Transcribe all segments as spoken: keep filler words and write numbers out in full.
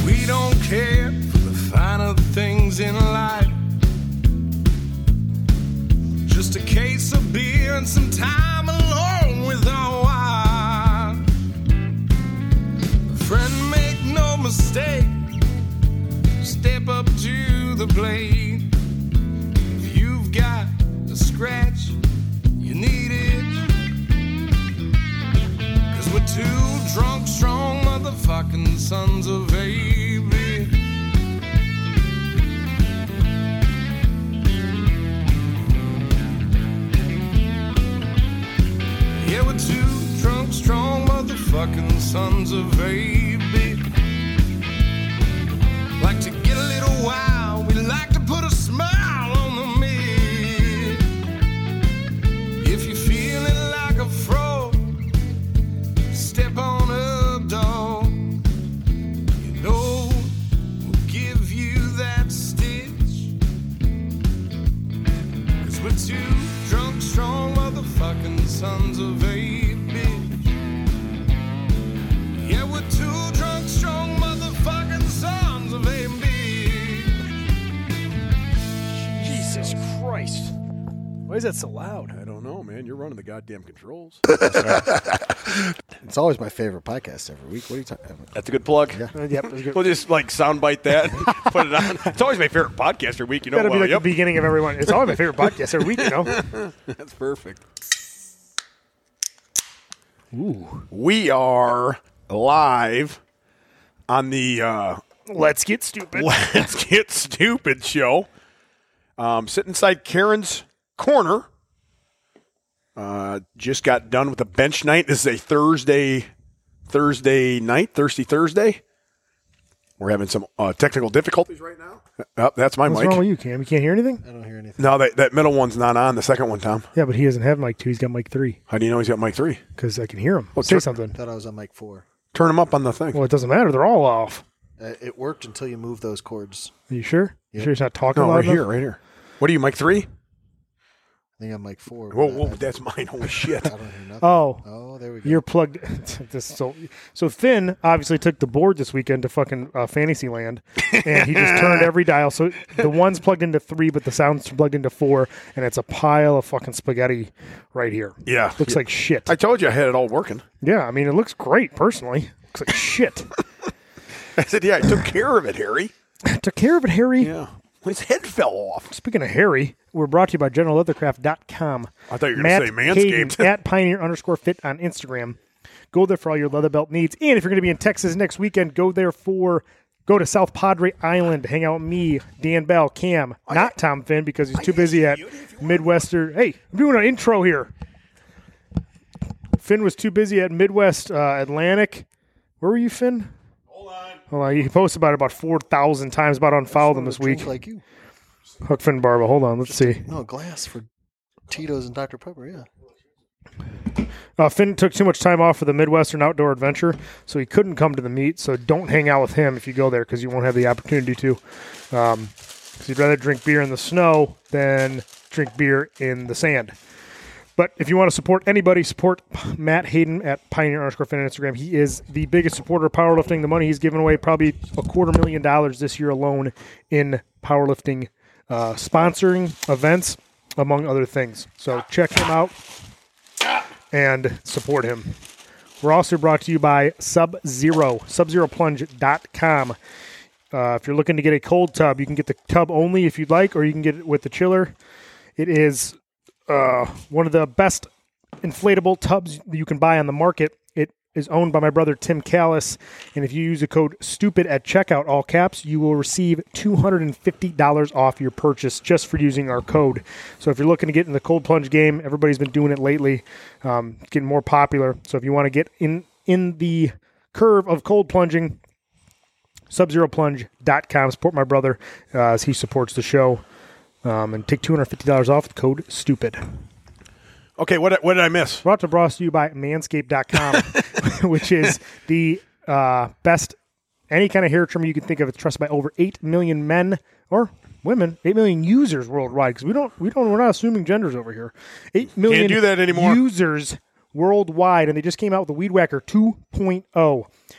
We don't care for the finer things in life. Just a case of beer and some time alone with our wife. Friend, make no mistake. Step up to the plate. If you've got a scratch, you need it. Cause we're two drunk, strong motherfucking sons of A B. Yeah, we're two drunk, strong motherfucking sons of A B. Like to get a little wild, we like to put a smile on the meat. If you're feeling like a frog, step on up, dog. You know we'll give you that stitch. Cause we're two drunk, strong motherfucking sons of A B. Yeah, we're two drunk, strong motherfucking sons of A B. Jesus Christ. Why is that so loud? I don't know, man. You're running the goddamn controls. It's always my favorite podcast every week. What are you talking about? That's a good plug. Yeah. Uh, yep. It's good. We'll just like soundbite that, put it on. It's always my favorite podcast every week. You know, That'll well, be like yep. the beginning of everyone. It's always my favorite podcast every week, you know? That's perfect. Ooh. We are live on the uh, Let's Get Stupid. Let's Get Stupid show. Um, sitting inside Karen's corner. Uh, just got done with the bench night. This is a Thursday, Thursday night, Thirsty Thursday. We're having some uh, technical difficulties right now. Oh, that's my What's mic. wrong with you, Cam? You can't hear anything? I don't hear anything. No, that, that middle one's not on. The second one, Tom. Yeah, but he doesn't have mic two. He's got mic three. How do you know he's got mic three? Because I can hear him. Oh, Say turn- something. I thought I was on mic four. Turn him up on the thing. Well, it doesn't matter. They're all off. Uh, it worked until you moved those cords. Are you sure? You Yep. sure he's not talking No, loud right enough? here, right here. What are you, mic three? I think I'm mic four. Whoa, but whoa, I, that's mine. Holy shit. I don't hear nothing. Oh. Oh, there we go. You're plugged. this, so, so Finn obviously took the board this weekend to fucking uh, Fantasyland, and he just turned every dial. So the one's plugged into three, but the sound's plugged into four, and it's a pile of fucking spaghetti right here. Yeah. Looks like shit. I told you I had it all working. Yeah, I mean, it looks great, personally. Looks like shit. I said, yeah, I took care of it, Harry. Took care of it, Harry. Yeah. His head fell off. Speaking of Harry, we're brought to you by general leathercraft dot com. I thought you were Matt going to say Hayden Manscaped. at Pioneer underscore fit on Instagram. Go there for all your leather belt needs. And if you're going to be in Texas next weekend, go there for, go to South Padre Island. Hang out with me, Dan Bell, Cam, not Tom Finn because he's too busy at Midwestern. Hey, I'm doing an intro here. Finn was too busy at Midwest uh, Atlantic. Where were you, Finn? Hold on. Hold on. He posted about it about four thousand times, about unfollowed them this Drink week. like you. Hook, Finn, Barba. Hold on. Let's see. No, glass for Tito's and Doctor Pepper, yeah. Uh, Finn took too much time off for the Midwestern Outdoor Adventure, so he couldn't come to the meet. So don't hang out with him if you go there because you won't have the opportunity to. Um, 'cause you'd rather drink beer in the snow than drink beer in the sand. But if you want to support anybody, support Matt Hayden at Pioneer underscore Finn on Instagram. He is the biggest supporter of powerlifting. The money he's given away, probably a quarter million dollars this year alone in powerlifting uh, sponsoring events, among other things. So check him out and support him. We're also brought to you by Sub-Zero, sub zero plunge dot com. Uh, if you're looking to get a cold tub, you can get the tub only if you'd like, or you can get it with the chiller. It is uh, one of the best inflatable tubs that you can buy on the market. It is owned by my brother Tim Callis, and if you use the code STUPID at checkout, all caps, you will receive two hundred fifty dollars off your purchase just for using our code. So if you're looking to get in the cold plunge game, everybody's been doing it lately, um, getting more popular. So if you want to get in, in the curve of cold plunging, sub zero plunge dot com. Support my brother uh, as he supports the show, um, and take two hundred fifty dollars off with the code STUPID. Okay, what, what did I miss? Brought to brought to you by manscaped dot com, which is the uh, best any kind of hair trimmer you can think of. It's trusted by over eight million men or women, eight million users worldwide. Because we don't, we don't, we're not assuming genders over here. eight million do that anymore. users worldwide, and they just came out with the Weed Whacker two point oh.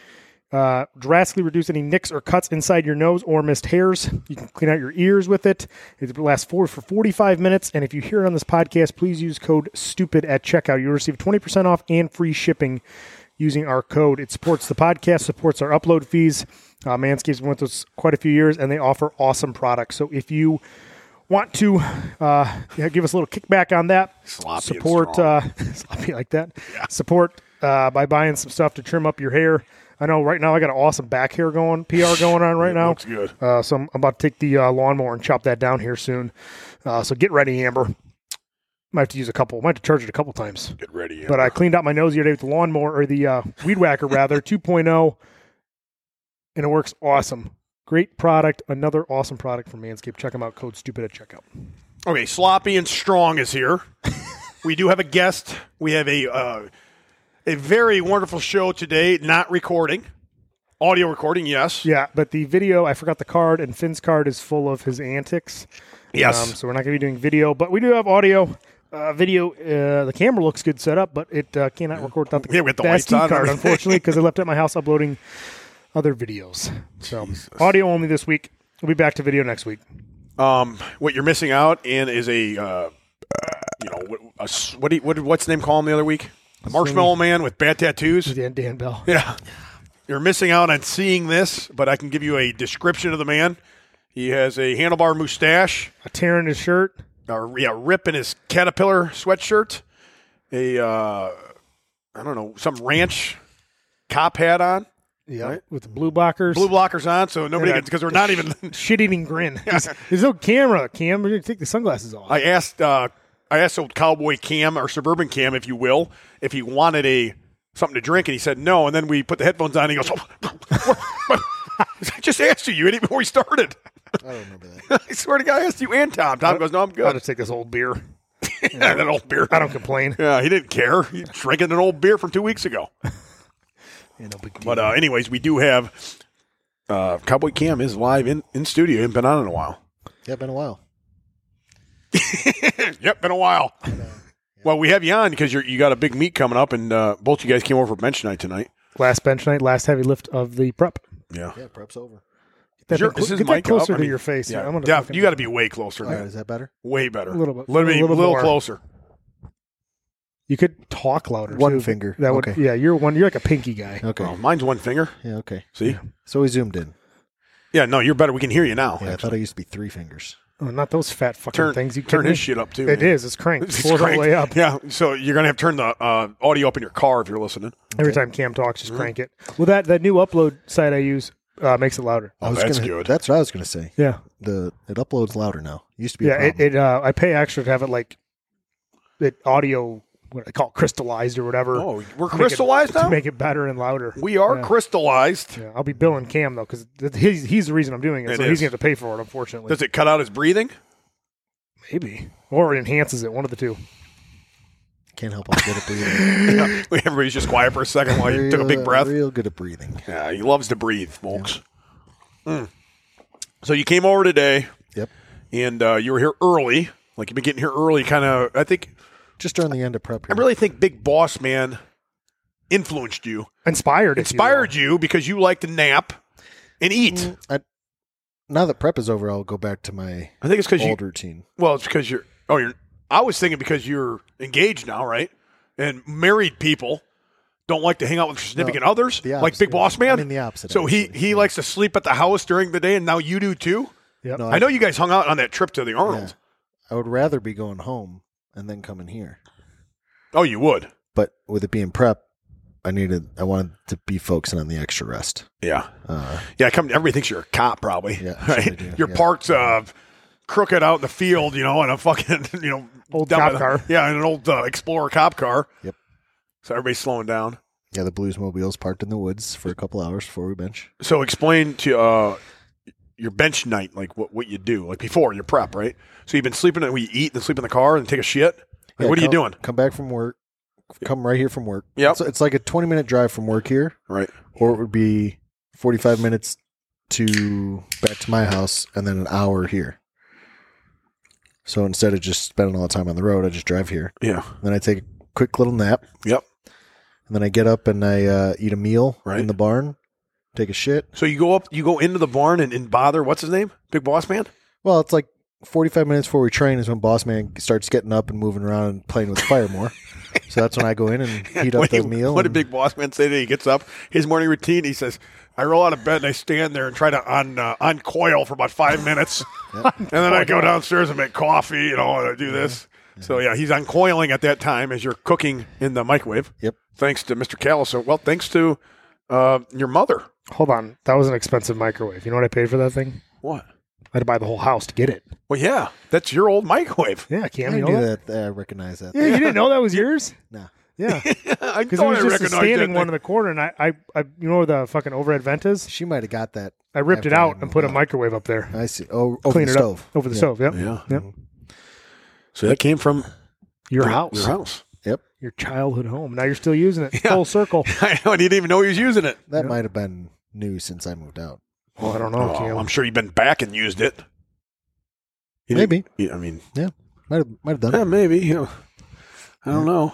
Uh, drastically reduce any nicks or cuts inside your nose or missed hairs. You can clean out your ears with it. It lasts for, for forty-five minutes. And if you hear it on this podcast, please use code STUPID at checkout. You'll receive twenty percent off and free shipping using our code. It supports the podcast, supports our upload fees. Uh, Manscaped's been with us quite a few years, and they offer awesome products. So if you want to uh, yeah, give us a little kickback on that, Sloppy support uh, sloppy like that, Yeah. support uh, by buying some stuff to trim up your hair. I know right now I got an awesome back hair going, P R going on right It now. looks good. Uh, so I'm, I'm about to take the uh, lawnmower and chop that down here soon. Uh, so get ready, Amber. Might have to use a couple. Might have to charge it a couple times. Get ready. But I cleaned out my nose the other day with the lawnmower, or the uh, weed whacker rather, two point oh, and it works awesome. Great product. Another awesome product from Manscaped. Check them out. Code STUPID at checkout. Okay, Sloppy and Strong is here. We do have a guest. We have a uh, a very wonderful show today. Not recording, audio recording. Yes. Yeah, but the video, I forgot the card, and Finn's card is full of his antics. Yes. Um, so we're not going to be doing video, but we do have audio. Uh, video, uh, the camera looks good set up, but it uh, cannot record without the, Yeah, with the the lights S D on and card, everything. unfortunately, because I left it at my house uploading other videos. So audio only this week. We'll be back to video next week. Um, what you're missing out in is a, uh, you know, what, a s what, do you, what did- what's the name call him the other week? The Marshmallow Man with bad tattoos. Dan, Dan Bell. Yeah. You're missing out on seeing this, but I can give you a description of the man. He has a handlebar mustache, A tear in his shirt. a yeah, rip in his Caterpillar sweatshirt, a, uh, I don't know, some ranch cop hat on, Yeah, Right. with the blue blockers. blue blockers on, so nobody Yeah, can, because we're not even. Shit-eating grin. There's, there's no camera. Cam, we're going to take the sunglasses off. I asked, uh, I asked old cowboy Cam or suburban Cam, if you will, if he wanted a something to drink, and he said no. And then we put the headphones on, and he goes, "I just asked you, you idiot, before we started." I don't remember that. I swear to God, I asked you and Tom. Tom goes, "No, I'm I'll good." just take this old beer. Yeah, that old beer. I don't complain. Yeah, he didn't care. He was drinking an old beer from two weeks ago. Yeah, no big deal. But uh, anyways, we do have uh, Cowboy Cam is live in, in studio. He hasn't been on in a while. Yeah, been a while. Yep, been a while. Well, we have you on because you're, you got a big meet coming up, and uh, both you guys came over for bench night tonight. Last bench night, last heavy lift of the prep. Yeah. Yeah, prep's over. Get that, Sure, thing is cl- his get that mic closer up? I to mean, your face. Yeah, I'm gonna Def, fucking- you got to be way closer. All now. right, is that better? Way better. A little bit. Let me A little a little more. closer. You could talk louder. One too. finger. That would. Okay. Yeah, you're one. You're like a pinky guy. Okay. Oh, mine's one finger. Yeah, okay. See? So we zoomed in. Yeah, no, you're better. We can hear you now. Yeah, I thought I used to be three fingers. Oh, not those fat fucking Turn, things. You turn kidding his me? shit up, too. It man. is. It's cranked. It's Floors all the cranked. way up. Yeah, so you're going to have to turn the uh, audio up in your car if you're listening. Every time Cam talks, just crank it. Well, that that new upload site I use uh, makes it louder. Oh, I was that's gonna, good. That's what I was going to say. Yeah. The It uploads louder now. Used to be a Yeah. It. problem. it uh, I pay extra to have it like it audio. What I call it, crystallized or whatever. Oh, we're to make it- crystallized to now? make it better and louder. We are Yeah. crystallized. Yeah, I'll be billing Cam though because he's he's the reason I'm doing it. It so he's is. gonna have to pay for it. Unfortunately, Does it cut out his breathing? maybe or it enhances it. One of the two. Can't help but good at breathing. Everybody's just quiet for a second while you took a big Real- breath. Real good at breathing. Yeah, he loves to breathe, folks. Mm. So you came over today, Yep. and uh, you were here early. Like you've been getting here early, kind of. I think Just during the end of prep. I really think Big Boss Man influenced you, Inspired. if you inspired will. you because you like to nap and eat. I, now that prep is over, I'll go back to my I think it's because you. old routine. Well, it's because you're. Oh, you're. I was thinking because you're engaged now, right? And married people don't like to hang out with significant No, others, the like opposite. Big Boss Man. I mean, the opposite, So he actually. he Yeah. likes to sleep at the house during the day, and now you do too. Yep. No, I know you guys hung out on that trip to the Arnold. I would rather be going home and then coming here. Oh, you would. But with it being prep, I needed, I wanted to be focusing on the extra rest. Yeah. Uh, Yeah, come. Everybody thinks you're a cop, probably. Yeah, right. sure they do, You're yeah. parked uh, crooked out in the field, you know, in a fucking, you know, Old down cop by the- car. Yeah, in an old uh, Explorer cop car. Yep. So everybody's slowing down. yeah, the Blues Mobile's parked in the woods for a couple hours before we bench. So explain to uh, your bench night, like what, what you do, like before your prep, right? So you've been sleeping, and we eat and sleep in the car and take a shit. Like, Yeah, what are you come- doing? Come back from work. Come right here from work. Yep. So it's like a twenty minute drive from work here, Right. or it would be forty-five minutes to back to my house and then an hour here. So instead of just spending all the time on the road, I just drive here. Yeah. Then I take a quick little nap. Yep. And then I get up and I uh, eat a meal Right. in the barn. take a shit. So you go up, you go into the barn and, and bother, what's his name? Big Boss Man? Well, it's like forty-five minutes before we train is when Boss Man starts getting up and moving around and playing with the fire more. So that's when I go in and heat up What the he- meal. What did and- Big Boss Man say today? He gets up, his morning routine, he says, I roll out of bed and I stand there and try to un, uh, uncoil for about five minutes. And then I go downstairs and make coffee, you know, and I do this. So, yeah, he's uncoiling at that time as you're cooking in the microwave. Yep. Thanks to Mister Callis. Well, thanks to uh, your mother. Hold on. That was an expensive microwave. You know what I paid for that thing? What? I had to buy the whole house to get it. Well, yeah, that's your old microwave. Yeah, Cam, I you knew know that? that. I recognize that. Yeah, you didn't know that was yours? No. Yeah. I Because it thought was I just a recognized standing that one in the corner, and I, I, I, you know where the fucking overhead vent is? She might have got that. I ripped it After I out and put a moved out. microwave up there. I see. Oh, over Clean the it stove. up. Over the Yeah. stove, yep. Yeah. Yep. So that came from Your house. Your house. Yep. Your childhood home. Now you're still using it. Yeah. Full circle. I know, and he didn't even know he was using it. That might have been new since I moved out. Well, I don't know, Oh, Cam. I'm sure you've been back and used it. You Maybe. didn't- yeah, I mean, Might have, might have done yeah, it. maybe. You know, I don't know.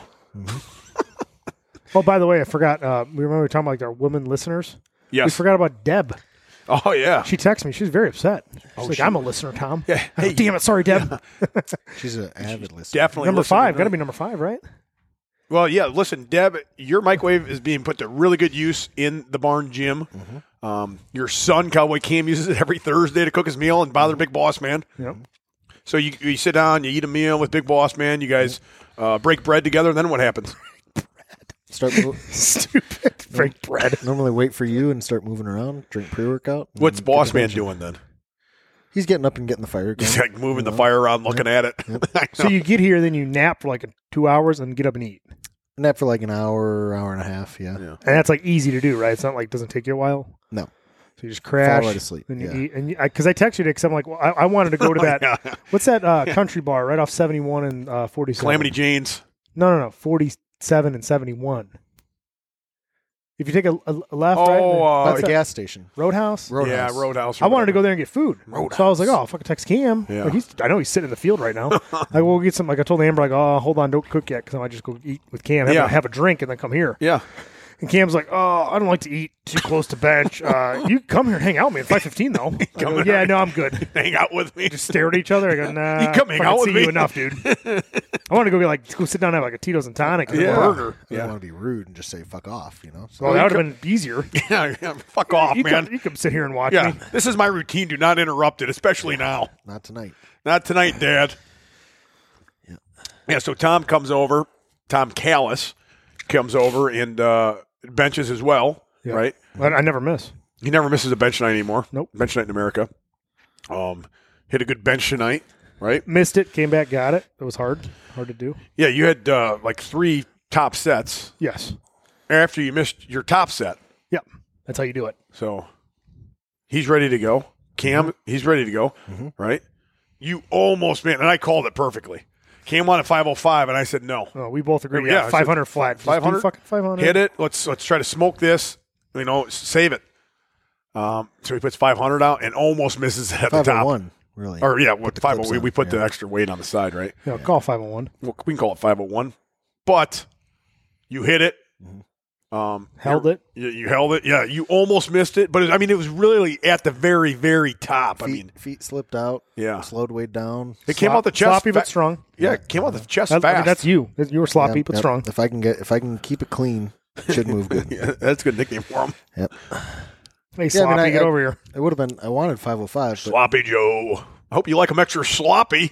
Oh, by the way, I forgot. Uh, we remember we were talking about like our women listeners. We Yes. forgot about Deb. Oh, yeah. She texted me. She was very upset. She's like, she- I'm a listener, Tom. Yeah. Oh, Hey, damn it. Sorry, Deb. She's an avid listener. definitely Number listening five. to Got to that. be number five, right? Well, yeah. Listen, Deb, your microwave is being put to really good use in the barn gym. Mm-hmm. Um, your son, Cowboy Cam, uses it every Thursday to cook his meal and bother Big Boss Man. Yep. So you, you sit down, you eat a meal with Big Boss Man. You guys uh, break bread together, and then what happens? Start mo- Stupid. Break bread. normally wait for you and start moving around, drink pre-workout. and What's get Boss the Man bench. doing then? He's getting up and getting the fire going. He's like moving the fire around, looking at it. I So know. you get here, then you nap for like two hours and get up and eat. Nap for like an hour, hour and a half. Yeah. Yeah. And that's like easy to do, right? It's not like it doesn't take you a while. No. So you just crash. Fall right asleep, Then you yeah. eat. And because I, texted you because I'm like, well, I, I wanted to go to that. Yeah. What's that uh, country bar right off seventy-one and uh, forty-seven? Calamity Jane's. No, no, no. forty-seven and seventy-one. If you take a, a, a left, Oh, right, uh, By what's the that? gas station. Roadhouse. Roadhouse. Yeah, Roadhouse. or I wanted to whatever. go there and get food. So I was like, oh, I'll fucking text Cam. Yeah. Like he's, I know he's sitting in the field right now. I will get some. Like I told Amber, like, oh, hold on, don't cook yet because I might just go eat with Cam, have, Yeah. a, have a drink, and then come here. Yeah. And Cam's like, oh, I don't like to eat too close to bench. Uh, you come here and hang out with me at five fifteen though. I go, Come yeah, here. no, I'm good. Hang out with me. Just stare at each other. I go, nah. You come hang fucking out with see me. you enough, dude. I want to go get like go sit down and have like a Tito's and tonic and Yeah. a burger. I Yeah. don't want to be rude and just say fuck off, you know? So Well, that would have been easier. Yeah, yeah, fuck off, you man. Come, you come sit here and watch Yeah, me. this is my routine. Do not interrupt it, especially now. not tonight. Not tonight, Dad. Yeah. Yeah, so Tom comes over. Tom Callis comes over and uh, benches as well, Yeah. right? I, I never miss. He never misses a bench night anymore. Nope. Bench night in America. Um, hit a good bench tonight, right? Missed it, came back, got it. It was hard. Hard to do. Yeah, you had uh, like three top sets Yes. after you missed your top set. Yep. That's how you do it. So he's ready to go. Cam, Mm-hmm. he's ready to go, right? You almost, man, and I called it perfectly. Cam wanted five oh five, and I said no. Oh, we both agree. Yeah, Yeah, I said five hundred flat. Just do five hundred? Fucking five hundred. Hit it. Let's let's try to smoke this. You know, save it. Um, so he puts five hundred out and almost misses it at the five oh top. one, really. Or yeah, with the five clips oh, we, on, we put the yeah. extra weight on the side, right? Yeah, call five oh one. Well, we can call it five oh one, but you hit it. Um, Held you're- it. You, you held it. Yeah, you almost missed it, but it, I mean, it was really at the very, very top. I feet, mean, feet slipped out. Yeah. Slowed way down. it came Slop- out the chest. Sloppy fa- but strong. Yeah, it came out the chest That- I fast. mean, that's you. You were sloppy Yep, but yep. strong. If I can get, if I can keep it clean, it should move good. Yeah, that's a good nickname for him. Yep. Hey, Yeah, sloppy, I mean, I- get I- over here. It would have been. I wanted five oh five, but Sloppy Joe. I hope you like them extra sloppy.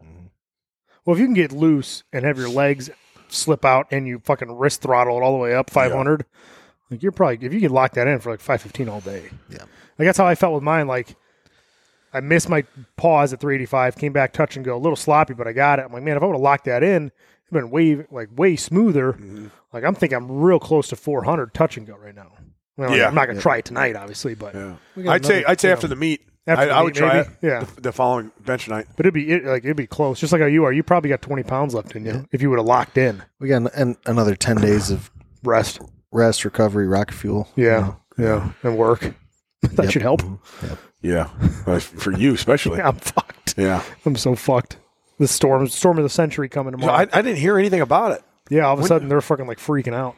Well, if you can get loose and have your legs slip out and you fucking wrist throttle it all the way up five hundred, like you're probably if you can lock that in for like five fifteen all day. Yeah. Like that's how I felt with mine. Like I missed my pause at three eighty-five, came back touch and go, a little sloppy, but I got it. I'm like, man, if I would have locked that in, it'd been way like way smoother. Mm-hmm. Like I'm thinking I'm real close to four hundred touch and go right now. Well, like, Yeah. I'm not gonna try it tonight, obviously, but Yeah. got I'd say another- I'd say you after know, the meet, after I, the I would meet, try maybe. it. Yeah. The, the following bench night. but it'd be it, like it'd be close, just like how you are. You probably got twenty pounds left in you if you would have locked in we got an, an, another ten days of rest. rest, recovery, rocket fuel. Yeah, yeah, and work. that Yep. should help. Yep. Yeah, Uh, for you especially. I'm fucked. Yeah. I'm so fucked. The storm, storm of the century coming So tomorrow. I, I didn't hear anything about it. yeah, all of a when- sudden they're fucking like freaking out.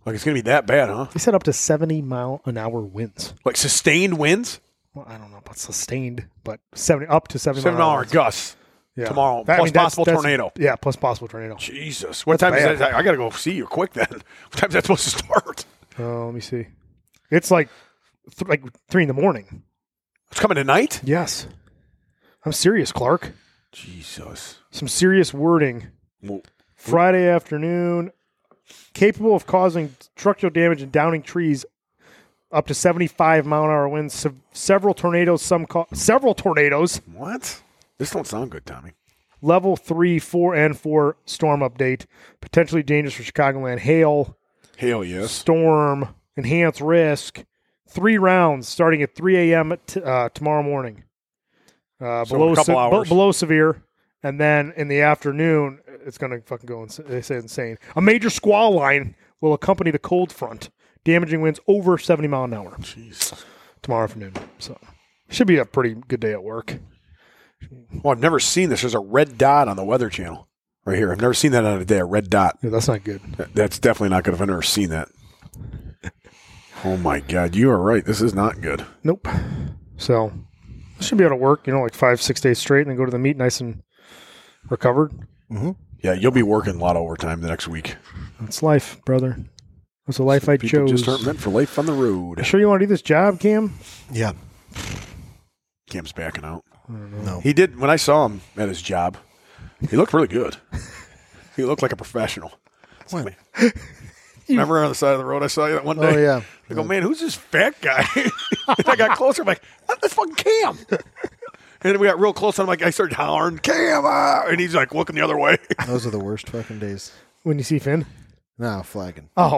Like it's going to be that bad, huh? They said up to seventy mile an hour winds. Like sustained winds? Well, I don't know about sustained, but seventy up to seventy Seven mile an hour hour. gusts Yeah. tomorrow. That- I plus mean, that's- possible that's- tornado. Yeah, plus possible tornado. Jesus. What That's time is bad. that? I got to go see you quick then. What time is that supposed to start? Oh, let me see. It's like th- like three in the morning. It's coming tonight? Yes. I'm serious, Clark. Jesus. Some serious wording. Well, Friday afternoon, capable of causing structural damage and downing trees up to seventy-five mile an hour winds. Se- several tornadoes, some ca- several tornadoes. what? This don't sound good, Tommy. Level three, four, and four storm update. Potentially dangerous for Chicagoland. Hail, Hell yes. storm, enhanced risk. Three rounds starting at three a.m. T- uh, tomorrow morning. Uh, So in below, a couple se- be- hours. below severe. And then in the afternoon, it's going to fucking go ins- they say insane. A major squall line will accompany the cold front, damaging winds over seventy mile an hour Jesus. tomorrow afternoon. So should be a pretty good day at work. Well, I've never seen this. There's a red dot on the Weather Channel right here. I've never seen that on a day, a red dot. Yeah, that's not good. That- That's definitely not good if I've never seen that. Oh, my God. You are right. This is not good. Nope. So should be able to work, you know, like five, six days straight and then go to the meet nice and recovered. Yeah, you'll be working a lot of overtime the next week. That's life, brother. That's a life I People chose. just aren't meant for life on the road. Sure you want to do this job, Cam? Yeah. Cam's backing out. No. He did, when I saw him at his job, he looked really good. He looked like a professional. When? Remember on the side of the road I saw you that one day? Oh, yeah. I go, man, who's this fat guy? And I got closer. I'm like, that's fucking Cam. And then we got real close. And I'm like, I started hollering, Cam. Ah! And he's like looking the other way. Those are the worst fucking days. When you see Finn? No, flagging. Oh,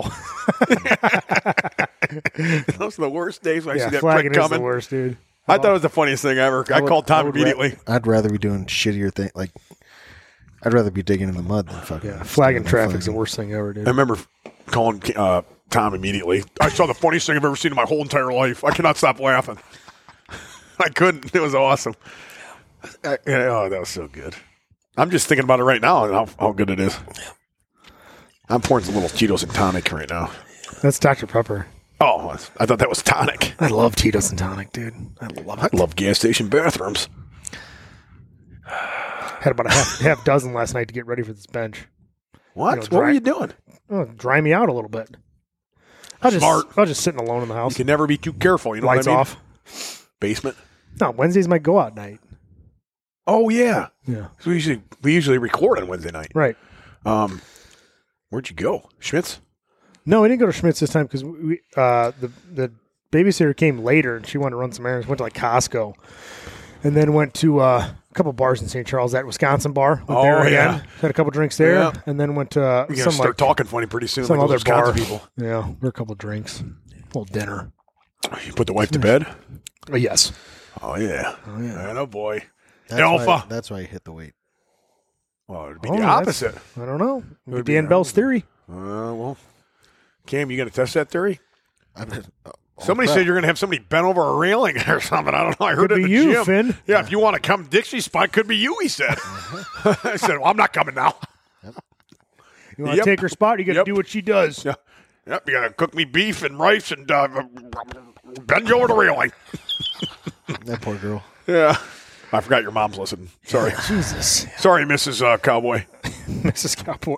Those are the worst days when I yeah, see that flagging prick is the coming. worst, dude. I thought it was the funniest thing ever. I, would- called I Tom would ra- immediately. I'd rather be doing shittier thing. Like, I'd rather be digging in the mud than fucking. Yeah, flagging standing traffic's the flagging. worst thing ever, dude. I remember calling uh, Tom immediately. I saw the funniest thing I've ever seen in my whole entire life. I cannot stop laughing. I couldn't. It was awesome. I, oh, that was so good. I'm just thinking about it right now and how, how good it is. I'm pouring some little Cheetos and tonic right now. That's Doctor Pepper. Oh, I thought that was tonic. I love Tito's and tonic, dude. I love I it. love gas station bathrooms. Had about a half, half dozen last night to get ready for this bench. What? You know, what dry- were you doing? Oh, dry me out a little bit. I just, Smart. I was just sitting alone in the You house. can never be too careful. You know Lights what I mean? off. Basement. No, Wednesday's my go out night. Oh yeah. Yeah. So we usually we usually record on Wednesday night. Right. Um, where'd you go, Schmitz? No, we didn't go to Schmitz this time because we uh, the the babysitter came later and she wanted to run some errands. Went to like Costco, and then went to uh, a couple bars in Saint Charles. That Wisconsin bar. Went Oh, there yeah. again. Had a couple drinks there, Yeah. and then went to uh, You're gonna some start like talking funny pretty soon. some like other those Wisconsin bar. people. Yeah, we're a couple drinks, a little dinner. You put the wife to bed. Oh, yes. Oh yeah. Oh yeah. I know, boy. That's Alpha. Why, that's why you hit the weight. Well, it'd be Oh, the that's- opposite. I don't know. would be Dan the Bell's opposite. theory. Uh, well, Cam, you gonna test that theory? I've been, oh, Somebody crap. said you're gonna have somebody bent over a railing or something. I don't know. I heard Could it in be the you, gym. Finn. Yeah, if you want to come Dixie spot, could be you. He said. I said, well, I'm not coming now. You want to Yep. take her spot? You got to Yep. do what she does. Yeah. Yep, you gotta cook me beef and rice and uh, bend you over the railing. That poor girl. Yeah. I forgot your mom's listening. Sorry. Jesus, Sorry, Missus Uh, Cowboy. Missus Cowboy.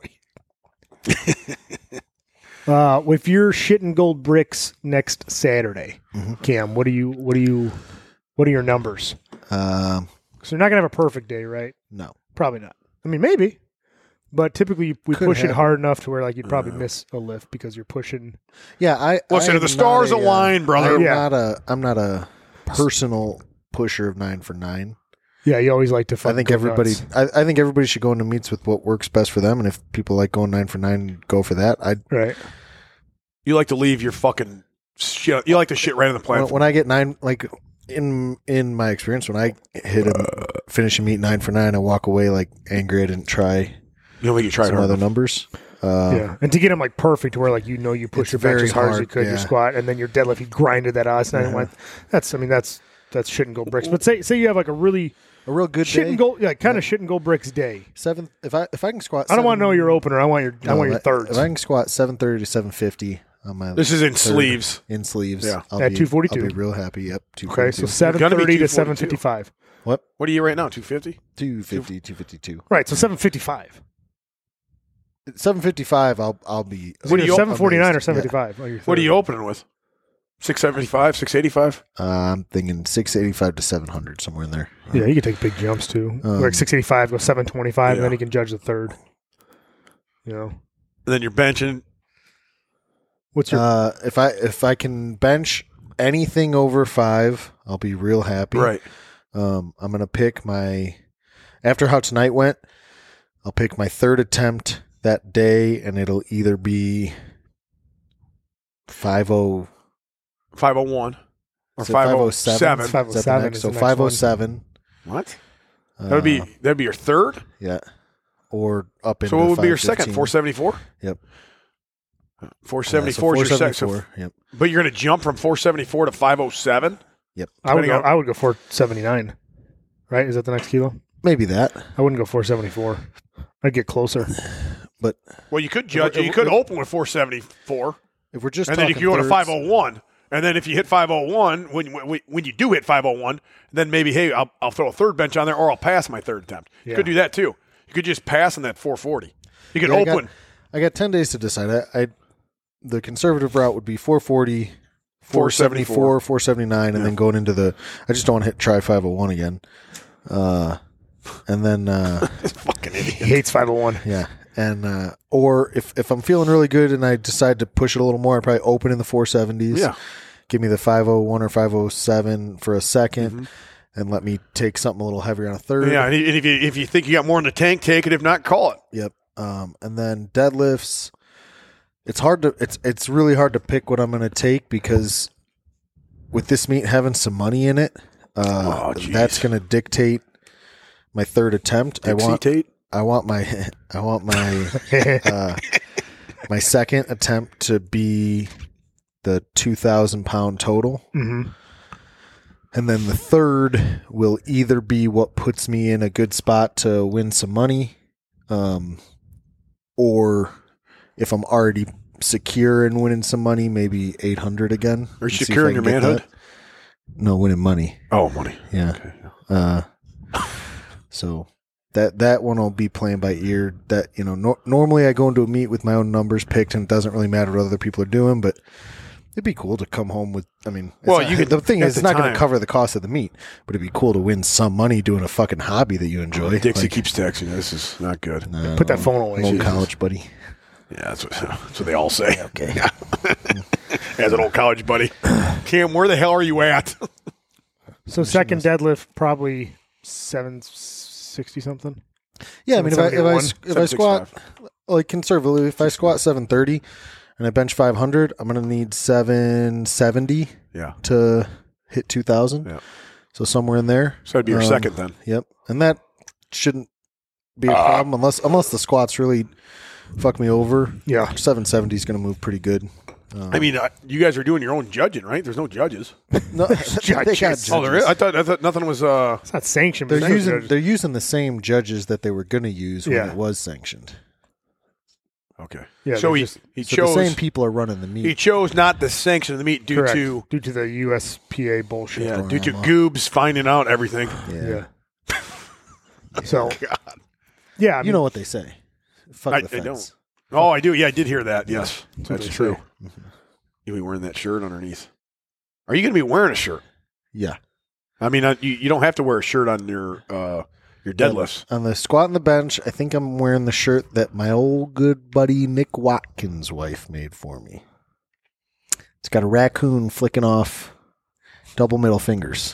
uh, if you're shitting gold bricks next Saturday, Cam, what do you? What do you? What are your numbers? Um, So you're not gonna have a perfect day, right? no. Probably not. I mean, maybe, but typically we Could push it happen. hard enough to where like you'd probably miss a lift because you're pushing. Yeah, I Listen, I if the am stars not a, uh, align, brother. I'm Yeah. not a. I'm not a personal pusher of nine for nine. Yeah, you always like to. I fucking think go everybody. nuts. I, I think everybody should go into meets with what works best for them, and if people like going nine for nine, go for that. I Right. You like to leave your fucking shit. You like to shit right on the when, platform. when I get nine, like in in my experience, when I hit a finish a meet nine for nine, I walk away like angry I didn't try You don't think you tried some hard other enough. numbers. Uh, Yeah, and to get them like perfect to where like you know you push It's your bench very as hard, as you hard, could, your yeah. squat, and then your deadlift you grinded that ass and Yeah. went. That's I mean that's that's shit and go bricks. But say say you have like a really A real good shit day. and go yeah kind of shit and go bricks day. Seven. If I if I can squat, I don't want to seven- know your opener. I want your I no, want your if- thirds. If I can squat seven thirty to seven fifty, on my. This is in third sleeves. In sleeves. Yeah. I'll At be, two forty-two. I'll be real happy. Yep. two Okay, forty-two. so seven Gotta be thirty to two seven forty-two. fifty-five. What? What are you right now? two fifty? two fifty, two fifty-two. Right, so seven fifty-five. seven fifty-five. I'll I'll be. What do you- seven forty-nine or amazed. seven fifty-five? Oh, you're What are third. you opening with? six seventy-five, six eighty-five? Yeah. Uh, I'm thinking six eighty-five to seven hundred, somewhere in there. Yeah, you can take big jumps too. Um, like six eighty-five, go seven twenty-five, and then Yeah. you can judge the third. You know, And then you're benching. what's your Uh, if I if I can bench anything over five, I'll be real happy. Right. Um, I'm gonna pick my after how tonight went. I'll pick my third attempt that day, and it'll either be five oh five oh one or Is it five oh seven. It's five oh seven is So the next five oh seven. What? That would be Uh, that'd be your third. yeah, or up into So what would be your five fifteen. second? four seventy-four. Yep. four Yeah, so seventy-four is your second. So, 474, yep. but you're going to jump from four seventy-four to five oh seven. I would depending go. on- I would go four seventy-nine. Right? Is that the next kilo? Maybe that, I wouldn't go four seventy-four. I'd get closer. but Well, you could judge. If- You if- could if- open with four seventy-four, if we're just and then you talking could go to thirds- five oh one. And then if you hit five oh one, when when, when you do hit five oh one, then maybe hey, I'll, I'll throw a third bench on there, or I'll pass my third attempt. You Yeah. could do that too. You could just pass on that four forty. You could Yeah, I got- open I got ten days to decide. I, I the conservative route would be four forty, four seventy-four, four seventy-nine, and then going into the. I just don't want to hit try five oh one again. Uh, and then uh, this fucking idiot. He hates five oh one. yeah, and uh, or if if I'm feeling really good and I decide to push it a little more, I'd probably open in the four seventies. Yeah. Give me the five oh one or five oh seven for a second, Mm-hmm. and let me take something a little heavier on a third. Yeah, and if you if you think you got more in the tank, take it. If not, call it. Yep. Um, and then deadlifts. It's hard to it's it's really hard to pick what I'm going to take because with this meet having some money in it, uh, Oh, jeez. that's going to dictate my third attempt. I want Tate. I want my I want my uh, my second attempt to be the two thousand pound total. hmm And then the third will either be what puts me in a good spot to win some money, um, or if I'm already secure in winning some money, maybe eight hundred again. Are you and see if secure I in your can get manhood? that. No, winning money. Oh, money. Yeah. Okay. Uh, so that that one will be playing by ear. That you know, no, normally I go into a meet with my own numbers picked, and it doesn't really matter what other people are doing, but. It'd be cool to come home with. I mean, it's Well, not- you could- the thing at is, it's the not going time- to cover the cost of the meet, but it'd be cool to win some money doing a fucking hobby that you enjoy. Dixie Like, keeps texting. This is not good. uh, Put that phone away. old Jesus. college buddy. Yeah, that's what, that's what they all say. Okay. As an old college buddy. Cam, where the hell are you at? So second deadlift probably seven sixty something. Yeah, I mean, if I if I, s- if I squat seven sixty-five. like conservatively, if I squat seven thirty and I bench five hundred, I'm gonna need seven seventy Yeah. to hit two thousand. Yeah. So somewhere in there. So that'd be your Um, second then. Yep, and that shouldn't be a Ah. problem unless unless the squats really fuck me over. Yeah. seven seventy is gonna move pretty good. I mean, uh, you guys are doing your own judging, right? There's no judges. No, they got Judges. Oh, there is? judges. I thought, I thought nothing was. Uh, It's not sanctioned. but They're it's using good. they're using the same judges that they were going to use when Yeah. it was sanctioned. okay. Yeah, so they're he, just- he So chose the same people are running the meet. he chose not to sanction the meet due Correct. to due to the U S P A bullshit. yeah, going due to on. goobs finding out everything. yeah. Yeah. So God. yeah, I You mean, know what they say. Fuck I- the I fence. don't. Oh, I do. Yeah, I did hear that. Yes, what that's they true. say. You'll be wearing that shirt underneath. Are you going to be wearing a shirt? Yeah. I mean, uh, you, you don't have to wear a shirt on your uh, your deadlifts. On the squat and the bench, I think I'm wearing the shirt that my old good buddy Nick Watkins' wife made for me. It's got a raccoon flicking off double middle fingers.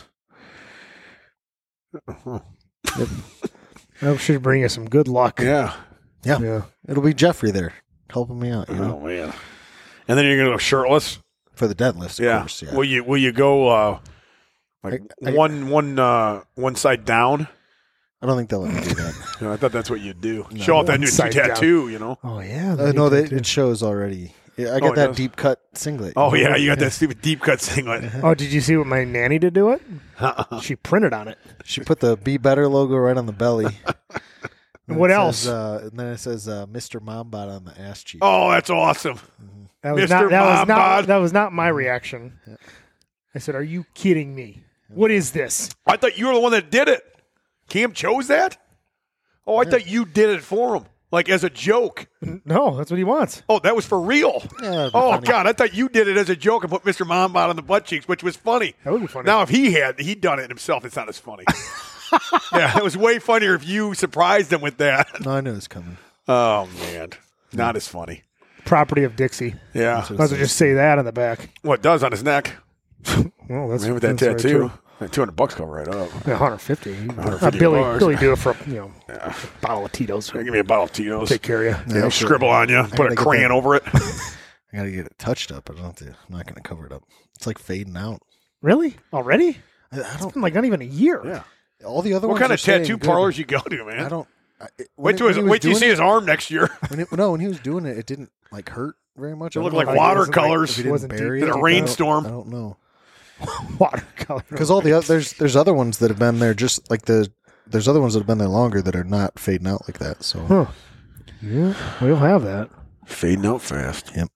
that should bring you some good luck. Yeah. Yeah. Yeah. It'll be Jeffrey there helping me out, you know, Oh man. And then you're going to go shirtless. for the deadlifts, of Yeah. course. Yeah. Will you Will you go uh, like I- I- one one uh, one side down? I don't think they'll let me do that. You know, I thought that's what you'd do. Show off that One new side down. tattoo. You know. Oh yeah. Uh, no, they, it shows already. Yeah, I Oh, got it that does? deep cut singlet. Oh yeah, you got that stupid deep cut singlet. Oh, did you see what my nanny did to it? She printed on it. She put the Be Better logo right on the belly. And What it else? Says, uh, and then it says uh, Mister Mombot on the ass cheek. Oh, that's awesome. That was Mister not that was Mom not Bod. that was not my reaction. I said, "Are you kidding me? What is this?" I thought you were the one that did it. Cam chose that? Oh, I yeah. thought you did it for him, like as a joke. No, that's what he wants. Oh, that was for real. Yeah, oh, funny. God, I thought you did it as a joke and put Mister Mombot on the butt cheeks, which was funny. That would be funny. Now, if he had, he'd done it himself, it's not as funny. Yeah, it was way funnier if you surprised him with that. No, I knew it was coming. Oh, man. Not as funny. Property of Dixie. Yeah. Might as well just say that on the back. Well, it does on his neck. Well, that's Maybe with that that's tattoo. two hundred bucks cover right up. Yeah, one hundred fifty. one hundred fifty uh, Billy, bucks. Billy do it for you know Yeah. a bottle of Tito's. Give me a bottle of Tito's. Take care of you. Yeah, scribble on you. Put a get crayon that. over it. I gotta get it touched up. I don't have to. I'm not gonna cover it up. It's like fading out. Really? Already? I, I It's don't. been like not even a year. Yeah. All the other What ones. kind are of tattoo staying good. parlors you go to, man? I don't. I, it, when Wait it- till his, when he was wait till you doing see it- his arm next year. When it, no, when he was doing it, it didn't like hurt very much. It I looked don't like know if he- watercolors. if he didn't Wasn't bury deep. it. In a I don't- rainstorm. I don't know. Watercolor. Because all the other there's there's other ones that have been there just like the there's other ones that have been there longer that are not fading out like that. So Huh. Yeah, we'll have that. Fading out fast. yep.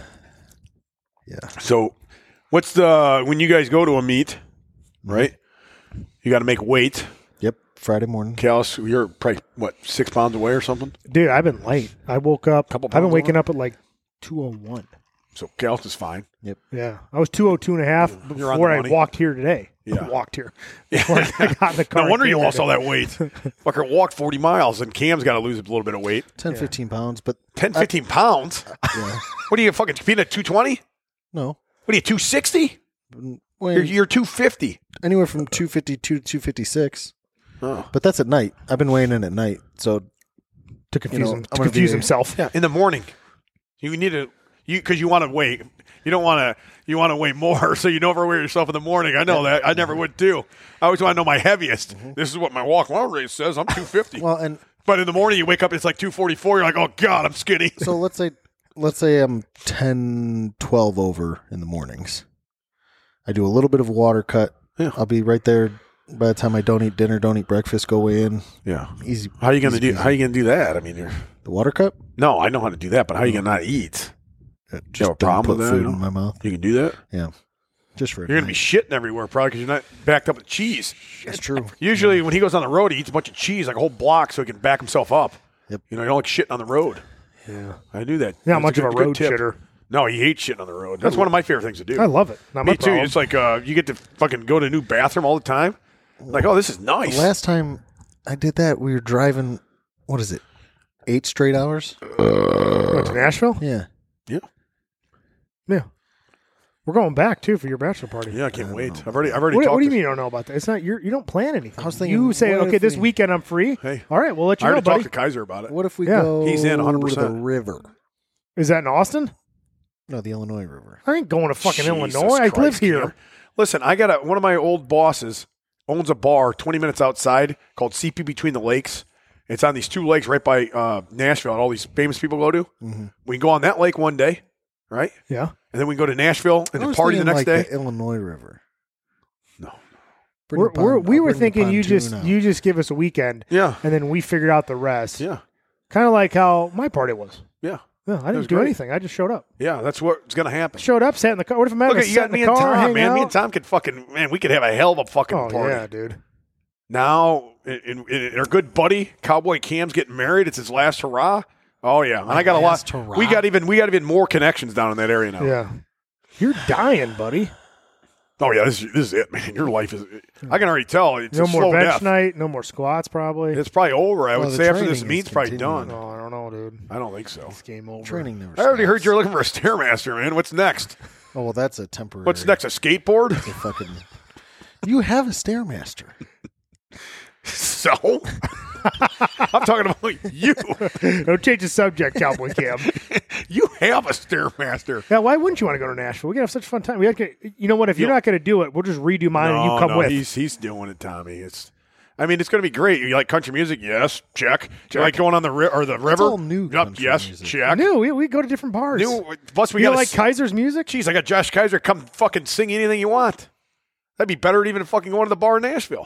Yeah. So, what's the when you guys go to a meet, right? You got to make weight. Yep. Friday morning. Callis, you're probably what six pounds away or something. Dude, I've been late. I woke up. Couple I've been pounds waking on? up at like two oh one. So Callis is fine. Yeah. I was two oh two and a half You're on before the I money. walked here today. Yeah. walked here. Before I got in the car. No wonder and you came lost here all that weight. Fucker walked forty miles, and Cam's got to lose a little bit of weight. ten, fifteen pounds, but ten, fifteen pounds? yeah. What are you, fucking being at two twenty? No. What are you, two sixty? Well, You're, you're two fifty. anywhere from two fifty-two to two fifty-six. Oh. But that's at night. I've been weighing in at night. So to confuse you know, him, I'm to gonna confuse be- himself. Yeah, in the morning. You need to, you because you want to weigh. You don't want to, you want to weigh more, so you don't overweigh yourself in the morning. I know that. I never would too. I always want to know my heaviest. This is what my walk long race says. I'm two fifty. well, and But in the morning, you wake up, it's like two forty-four. You're like, oh, God, I'm skinny. so let's say let's say I'm ten, twelve over in the mornings. I do a little bit of water cut. Yeah. I'll be right there by the time I don't eat dinner, don't eat breakfast, go in. Yeah. Easy. How are you going to easy do? peasy. How are you going to do that? I mean, you're The water cut? no, I know how to do that, but how are you going to not eat? Uh, You have a Just don't problem put with that, food you know? in my mouth. You can do that. Yeah. Just for You're going to be shitting everywhere probably because you're not backed up with cheese. That's true. Usually, when he goes on the road, he eats a bunch of cheese, like a whole block, so he can back himself up. Yep. You know, you don't like shitting on the road. Yeah. I do that. Not That's much good- of a good road tip. shitter. No, he hates shitting on the road. That's one of my favorite things to do. I love it. Not my Me too. problem. It's like uh, you get to fucking go to a new bathroom all the time. Like, oh, this is nice. The last time I did that, we were driving, what is it, eight straight hours? What, to Nashville? Yeah. yeah, Yeah. We're going back too for your bachelor party. yeah. I can't wait. I've already, I've already What, talked. what do you to- mean you don't know about that? It's not you. You don't plan anything. I was thinking, you say, what okay, if this we- weekend I'm free. Hey. All right, we'll let I you know, already buddy. talked to Kaiser about it. What if we Yeah. go He's in one hundred to the percent. river? Is that in Austin? No, the Illinois River. I ain't going to fucking Jesus Illinois. I live Christ, here. Cam. Listen, I got a, one of my old bosses owns a bar twenty minutes outside called C P Between the Lakes. It's on these two lakes right by uh, Nashville, and all these famous people go to. Mm-hmm. We can go on that lake one day, right? Yeah. And then we can go to Nashville and I then was party the thinking next like day. The Illinois River. No. Bring We're, the we're, pon- we I'll were bring the thinking you pontoon just out. you just give us a weekend, Yeah, and then we figured out the rest. yeah, Kind of like how my party was. yeah, Yeah, I was didn't do great. anything. I just showed up. yeah. That's what's going to happen. Showed up, sat in the car. What if I'm Look having at to you sit got in the me and car, Tom, hang man. out? Me and Tom could fucking man. We could have a hell of a fucking Oh party. yeah, dude. Now, in, in, in our good buddy Cowboy Cam's getting married. It's his last hurrah. Oh yeah, and I got a lot. last hurrah? We got even we got even more connections down in that area now. Yeah. You're dying, buddy. Oh yeah, this is, this is it, man. Your life is. I can already tell it's No a more slow bench death. night. No more squats, probably. It's probably over. I Well, would the say after this training meet's is probably continuing. done. No, I don't know, dude. I don't think so. It's game over. Training never I already heard stops. you're looking for a stairmaster, man. What's next? Oh, well, that's a temporary. What's next? A skateboard? It's a fucking. You have a Stairmaster. So, I'm talking about you. Don't change the subject, Cowboy Cam. You have a stairmaster. Yeah, why wouldn't you want to go to Nashville? We can have such a fun time. We have to, you know what? If you're You- not going to do it, we'll just redo mine and you come no, with. He's he's doing it, Tommy. It's. I mean, it's going to be great. You like country music? Yes, check. Do you like going on the ri- or the river? all new Yep, country yes, music. check. New, we, we go to different bars. New. Plus, we you got like Kaiser's music? Jeez, I got Josh Kaiser come fucking sing anything you want. That'd be better than even fucking going to the bar in Nashville.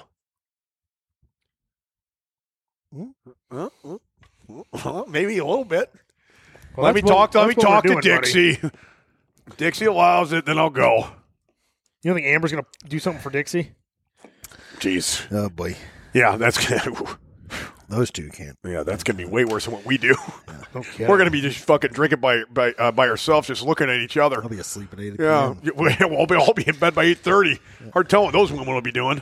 Hmm? Huh? Huh? Huh? Maybe a little bit. Well, let me that's what- talk. To, let me that's what we're talk to doing, buddy. Dixie. If Dixie allows it, then I'll go. You don't think Amber's going to do something for Dixie? Jeez. Oh boy, Yeah, that's gonna, those two can't. yeah, that's gonna be way worse than what we do. Okay. We're gonna be just fucking drinking by by uh, by ourselves, just looking at each other. I'll be asleep at eight Yeah, o'clock. we'll all be, all be in bed by eight thirty. Hard telling what those women will be doing.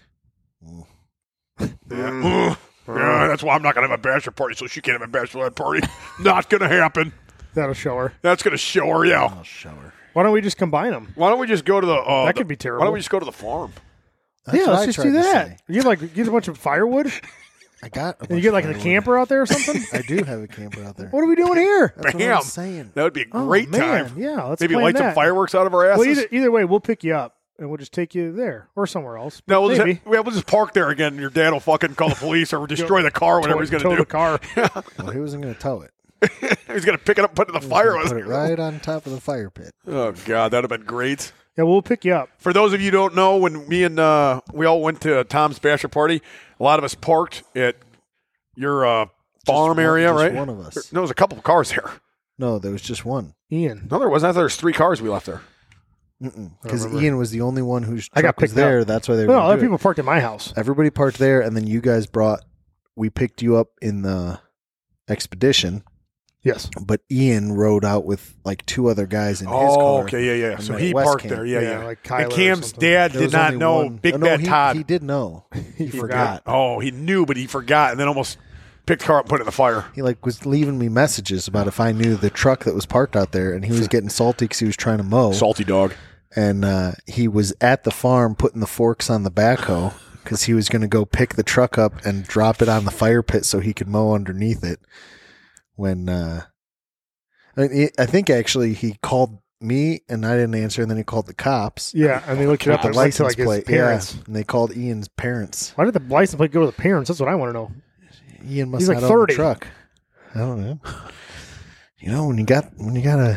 Yeah. Yeah, that's why I'm not gonna have a bachelor party, so she can't have a bachelorette party. Not gonna happen. That'll show her. That's gonna show her. Yeah. I'll shower. Why don't we just combine them? Why don't we just go to the? Uh, That the- could be terrible. Why don't we just go to the farm? That's yeah, what let's I just tried do to that. say. You get like get a bunch of firewood, I got. A and you bunch get of like a firewood. camper out there or something. I do have a camper out there. What are we doing here? That's what Bam. I'm saying. That would be a Oh, great man. time. Yeah, let's Maybe plan light that. some fireworks out of our asses. Well, either, either way, we'll pick you up and we'll just take you there or somewhere else. no, we'll Maybe. just, yeah, we'll just park there again. And your dad will fucking call the police or destroy the car, whatever tow, he's going tow to the do. car. Well, he wasn't going to tow it. He's going to pick it up and put it in the fire. Put it right on top of the fire pit. Oh, God, that would have been great. Yeah, we'll pick you up. For those of you who don't know, when me and uh, we all went to Tom's bachelor party, a lot of us parked at your uh, farm one- area, just right? one of us. There, there was a couple of cars there. No, there was just one. Ian. No, there wasn't. I thought there was three cars we left there. Because remember. Ian was the only one whose I got truck was picked there. up. That's why they were. No, gonna other do it. people parked at my house. Everybody parked there, and then you guys brought. We picked you up in the expedition, Yes. but Ian rode out with like two other guys in his car. Oh, okay, yeah, yeah. and So met he West parked Camp. there, yeah, Yeah, yeah. like Kyler and or Cam's something. dad There did was not only know one- Big oh, no, Bad he, Todd. He did know. He, forgot. Oh, he knew, but he forgot, and then almost picked the car up and put it in the fire. He like was leaving me messages about if I knew the truck that was parked out there, and he was getting salty because he was trying to mow. Salty dog. And uh, he was at the farm putting the forks on the backhoe because he was going to go pick the truck up and drop it on the fire pit so he could mow underneath it. When uh, I, mean, I think actually he called me and I didn't answer, and then he called the cops. Yeah, and they looked it With up the and it went to license like his plate, parents. yeah, and they called Ian's parents. Why did the license plate go to the parents? That's what I want to know. Ian must He's like not own the thirty. truck. I don't know. You know when you got when you got a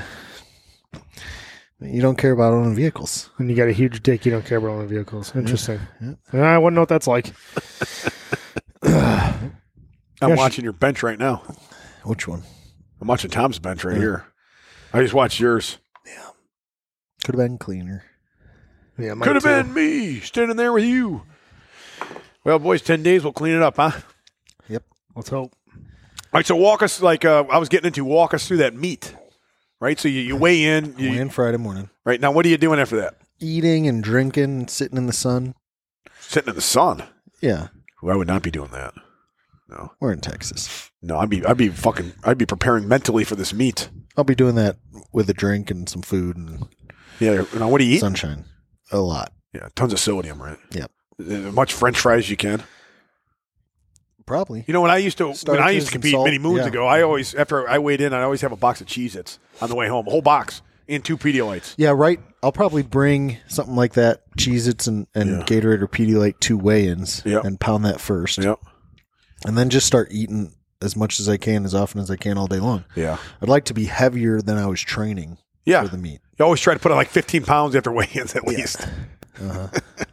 you don't care about owning vehicles. When you got a huge dick, you don't care about owning vehicles. Interesting. Yeah. Yeah, I wouldn't know what that's like. I'm Yeah, watching your bench right now. Which one? I'm watching Tom's bench right Yeah. here. I just watched yours. Could have been cleaner. Yeah, mine Could have too. been me standing there with you. Well, boys, ten days, we'll clean it up, huh? Yep. Let's hope. All right, so walk us, like uh, I was getting into, walk us through that meet, right? So you, you weigh in. You, Went in Friday morning. Right, now what are you doing after that? Eating and drinking and sitting in the sun. Sitting in the sun. Yeah. Well, I would not be doing that. No. We're in Texas. No, I'd be, I'd be fucking, I'd be preparing mentally for this meet. I'll be doing that with a drink and some food and Yeah, now what do you eat? sunshine. A lot. Yeah, tons of sodium, right? Yep. As much French fries as you can. Probably. You know, when I used to when I Starches used to and compete salt, many moons yeah. ago, I always after I weighed in, I always have a box of Cheez-Its on the way home, a whole box and two Pedialytes. Yeah, right. I'll probably bring something like that, Cheez-Its and, and Yeah. Gatorade or Pedialyte two weigh-ins Yep. and pound that first. Yep. And then just start eating as much as I can, as often as I can all day long. Yeah. I'd like to be heavier than I was training Yeah. for the meet. You always try to put on like fifteen pounds after weigh-ins at least. Uh-huh.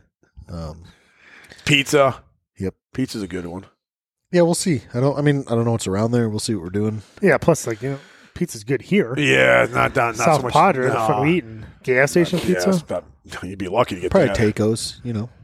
um, Pizza. Yep. Pizza's a good one. yeah, we'll see. I don't. I mean, I don't know what's around there. We'll see what we're doing. Yeah, plus, like, you know, pizza's good here. Yeah, not not, not South so much. Padre, the no. fuck we eating? Gas station pizza? Yes, but you'd be lucky to get Probably that. tacos. You know,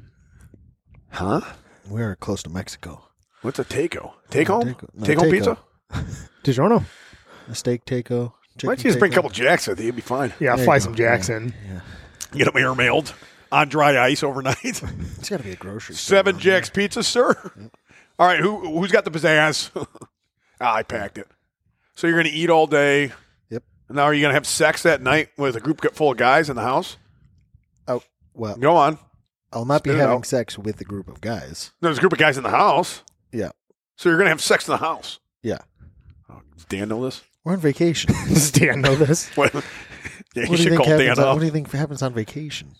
Huh? we are close to Mexico. What's a taco? Take home? taco. No, Take home taco. pizza? DiGiorno? A steak taco. Why don't you just bring a couple jacks with you? You'd be fine. Yeah, There fly you some go. jacks Yeah. in. Yeah, Get them air mailed on dry ice overnight. it's got to be a grocery. store Seven around Jacks Pizza, sir. All right, who who's got the pizzazz? ah, I packed it. So you're going to eat all day. Yep. And now are you going to have sex that night with a group full of guys in the house? there. Oh well, Go on. I'll not be Spit it having out. sex with a group of guys. There's a group of guys in the house. Yeah, So you're going to have sex in the house. yeah. Oh, does Dan know this? We're on vacation. Does Dan know this? What? Yeah, What you do you should think call Dan happens? On, up. what do you think happens on vacation?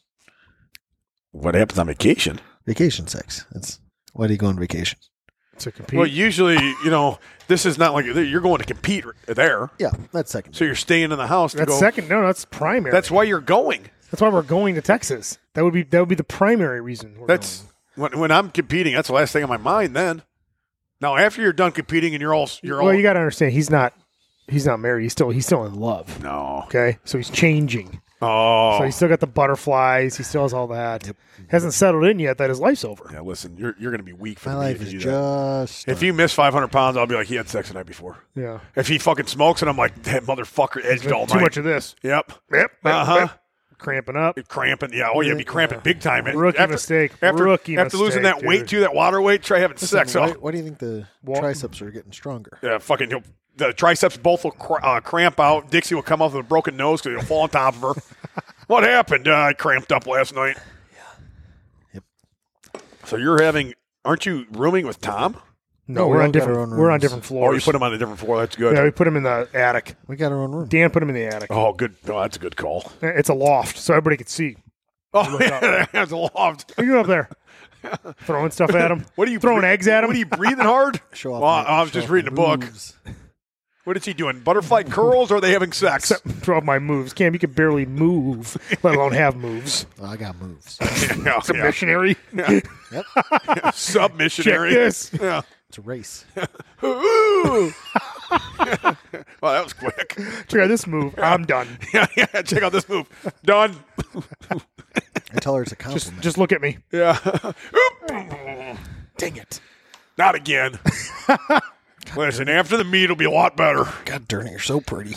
What happens on vacation? Vacation sex. That's why do you go on vacation? To compete. Well, usually, you know, this is not like you're going to compete there. Yeah, that's second. So you're staying in the house to that's go. second. No, that's primary. That's why you're going. That's why we're going to Texas. That would be that would be the primary reason. We're That's when, when I'm competing. That's the last thing on my mind. Then, now after you're done competing and you're all you're going. Well, all you got to understand, he's not he's not married. He's still he's still in love. No. Okay, so he's changing. Oh. So he's still got the butterflies. He still has all that. Yep. Hasn't settled in yet that his life's over. Yeah, listen, you're you're going to be weak for My the life meat if is you do that. just. If you miss five hundred pounds, I'll be like, he had sex the night before. Yeah. If he fucking smokes and I'm like, that motherfucker edged all Too night. much of this. Yep. Yep. Uh-huh. Cramping up. Cramping. Yeah. Oh, yeah. Be cramping big time. And Rookie after, mistake. After, Rookie after losing mistake, that weight, dude. too, that water weight, try having sex. why, Oh, why do you think the Well- triceps are getting stronger? yeah, fucking, he'll, the triceps both will cr- uh, cramp out. Dixie will come off with a broken nose because he'll fall on top of her. What happened? Uh, I cramped up last night. Yep. So you're having, aren't you rooming with Tom? No, No, we're we on all got our different. own We're on rooms. different floors. Oh, you put him on a different floor. That's good. Yeah, we put him in the attic. We got our own room. Dan put him in the attic. Oh, good. Oh, that's a good call. It's a loft, so everybody can see. Oh, yeah, that's a loft. What are you doing up there? Throwing stuff at him. What are you throwing bre- eggs at him? What are you breathing hard? Show off Well, my- I was show just off reading a my book. moves. What is he doing? Butterfly curls or are they having sex? Throw up my moves. Cam, you can barely move, let alone have moves. Oh, I got moves. Yeah, It's a yeah. missionary. Yep. Submissionary. Check this. Yeah. It's a race. Ooh. Well, that was quick. Check out this move. I'm done. Yeah, yeah. Check out this move. Done. I tell her it's a Just, compliment. just look at me. Yeah. Dang it. Not again. Listen, after the meat, it'll be a lot better. God darn it, you're so pretty.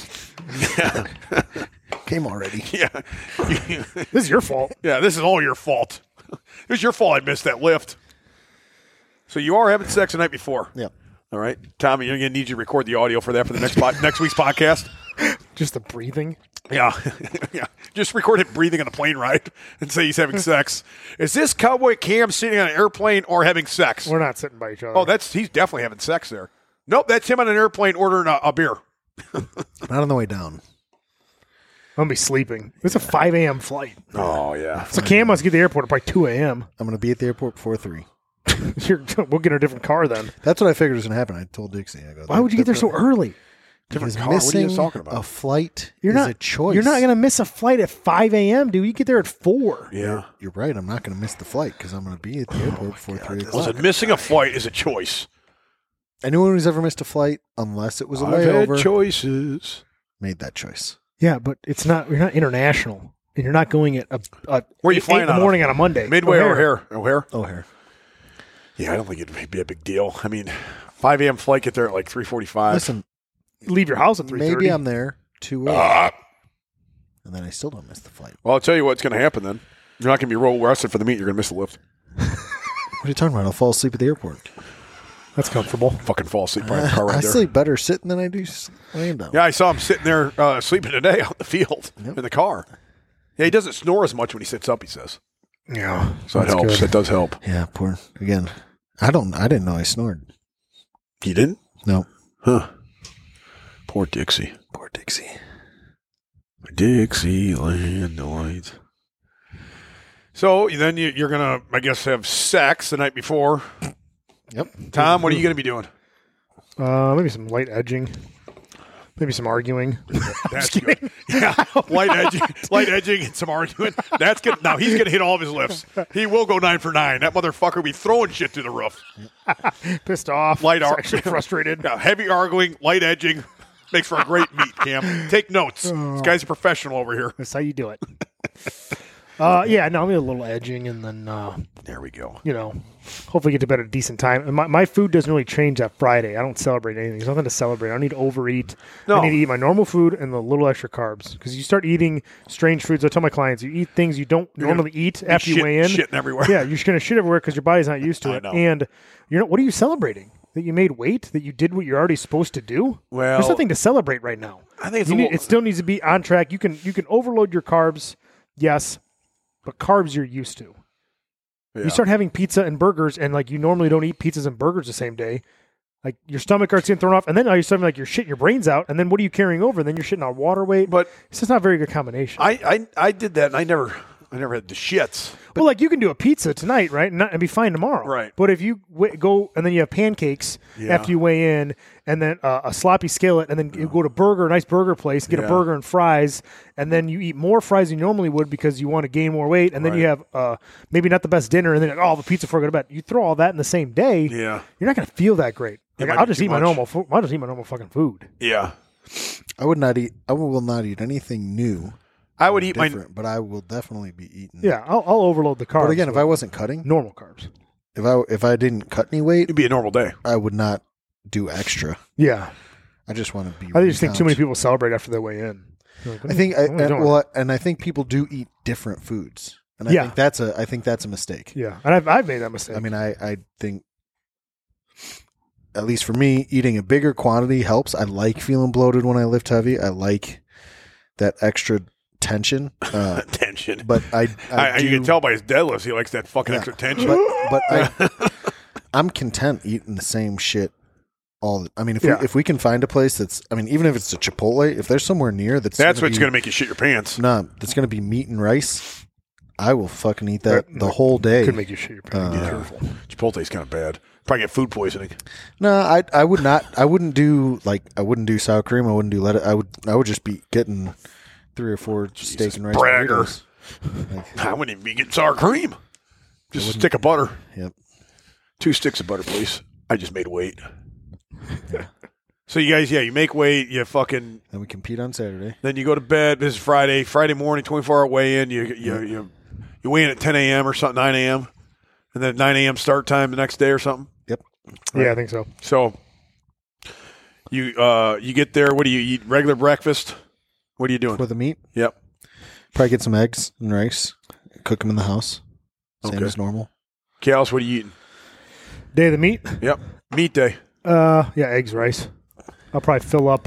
Came already. Yeah. This is your fault. Yeah, this is all your fault. It was your fault I missed that lift. So you are having sex the night before. Yep. All right. Tommy, you're going to need you to record the audio for that for the next pod, next week's podcast. Just the breathing. Yeah. Yeah. Just record it breathing on a plane ride and say he's having sex. Is this Cowboy Cam sitting on an airplane or having sex? We're not sitting by each other. Oh, that's he's definitely having sex there. Nope, that's him on an airplane ordering a, a beer. Not on the way down. I'm going to be sleeping. It's a five a.m. flight. Oh, yeah. So Cam must get to the airport at probably two a.m. I'm going to be at the airport before three. You're, we'll get a different car then. That's what I figured was going to happen. I told Dixie. I go, Why would you get there so early? Because car? What are you missing talking about? a flight You're is not a choice. You're not going to miss a flight at five a.m., dude. You get there at four. Yeah. You're right. I'm not going to miss the flight because I'm going to be at the airport before three o'clock. Listen, missing a flight is a choice. Anyone who's ever missed a flight, unless it was a I've had layover, choices. made that choice. Yeah, but it's not. You're not international, and you're not going at a, a Where are you eight, flying eight in the out of? morning on a Monday. Midway O'Hare. or O'Hare? O'Hare? O'Hare. Yeah, I don't think it'd be a big deal. I mean, five a.m. flight, get there at like three forty-five. Listen, Leave your house at three thirty. maybe I'm there too early, Ah. and then I still don't miss the flight. Well, I'll tell you what's going to happen then. You're not going to be roll rested for the meet. You're going to miss the lift. What are you talking about? I'll fall asleep at the airport. That's comfortable. Fucking fall asleep by the car I right there. sleep better sitting than I do s- laying down. Yeah, I saw him sitting there uh, sleeping today out in the field Yep. in the car. Yeah, he doesn't snore as much when he sits up, he says. Yeah, So that that's helps. good. That does help. Yeah, poor. Again, I don't. I didn't know I snored. You didn't? No. Huh. Poor Dixie. Poor Dixie. Dixieland delights. So then you, you're going to, I guess, have sex the night before. Yep. Tom, what are you going to be doing? Uh, maybe some light edging. Maybe some arguing. That's good. Yeah, light edging, light edging, and some arguing. That's good. Now he's gonna hit all of his lifts. He will go nine for nine. That motherfucker will be throwing shit through the roof. Pissed off. Light He's ar- actually frustrated. Yeah, heavy arguing, light edging, makes for a great meet. Cam, take notes. This guy's a professional over here. That's how you do it. Uh, yeah, no, I'm gonna do a little edging, and then uh, There we go. you know, hopefully get to bed at a decent time. And my, my food doesn't really change that Friday. I don't celebrate anything. There's nothing to celebrate. I don't need to overeat. No. I need to eat my normal food and the little extra carbs. Because you start eating strange foods. I tell my clients, you eat things you don't You're normally eat after shit, you weigh in. shitting everywhere. Yeah, you're just gonna shit everywhere because your body's not used to I it. know. And you know what are you celebrating? That you made weight? That you did what you're already supposed to do? Well, there's nothing to celebrate right now. I think it's You a need- little, it still needs to be on track. You can you can overload your carbs, yes, but carbs you're used to. yeah. You start having pizza and burgers, and like you normally don't eat pizzas and burgers the same day. Like your stomach starts getting thrown off, and then all you're suddenly like you're shitting your brains out, and then what are you carrying over? And then you're shitting on water weight. But It's just not a very good combination. I, I, I did that, and I never, I never had the shits. well, like you can do a pizza tonight, right, and, not, and be fine tomorrow. Right. But if you w- go and then you have pancakes Yeah. after you weigh in, and then uh, a sloppy skillet, and then you go to burger, a nice burger place, get Yeah. a burger and fries, and then you eat more fries than you normally would because you want to gain more weight, and then you Right. have uh, maybe not the best dinner, and then oh, the pizza before I go to bed. You throw all that in the same day. Yeah, You're not going to feel that great. It Like, might I'll be just too eat my much. normal. Fo- I'll just eat my normal fucking food. yeah. I would not eat. I will not eat anything new. I would eat my. different, but I will definitely be eating. Yeah, I'll, I'll overload the carbs. But again, if with I wasn't cutting, normal carbs. if I if I didn't cut any weight, It'd be a normal day. I would not do extra. Yeah, I just want to be. I just think too many recount. people celebrate after they weigh in. Like, I think, I, what am I and, doing? well, and I think people do eat different foods, and I Yeah. think that's a. I think that's a mistake. yeah, and I've I've made that mistake. I mean, I I think, at least for me, eating a bigger quantity helps. I like feeling bloated when I lift heavy. I like that extra tension. Uh, Tension. but I, I, I, do, you can tell by his deadlifts, he likes that fucking Yeah. extra tension. But but I, I'm content eating the same shit. All the, I mean, if Yeah. we if we can find a place that's, I mean, even if it's a Chipotle, if there's somewhere near that's That's gonna what's be, going to make you shit your pants. nah, that's gonna be meat and rice. I will fucking eat that That- the whole day. could make you shit your pants. Uh, Be careful. Chipotle's kind of bad. Probably get food poisoning. No, I I would not. I wouldn't do like I wouldn't do sour cream. I wouldn't do lettuce. I would I would just be getting three or four steak and rice bragger. burritos. Like, I wouldn't even be getting sour cream. Just a stick of butter. yep. Two sticks of butter, please. I just made weight. So you guys, yeah, you make weight. You fucking. Then we compete on Saturday. Then you go to bed. This is Friday. Friday morning, twenty-four hour weigh in. You you you you weigh in at ten a.m. or something, nine a.m. and then nine a.m. start time the next day or something. Yep. Yeah, I think so. So you uh you get there. What do you eat? Regular breakfast. What are you doing? For the meat, Yep. probably get some eggs and rice. Cook them in the house, same Okay. as normal. Chaos. What are you eating? Day of the meat. Yep. Meat day. Uh, yeah, eggs, rice. I'll probably fill up.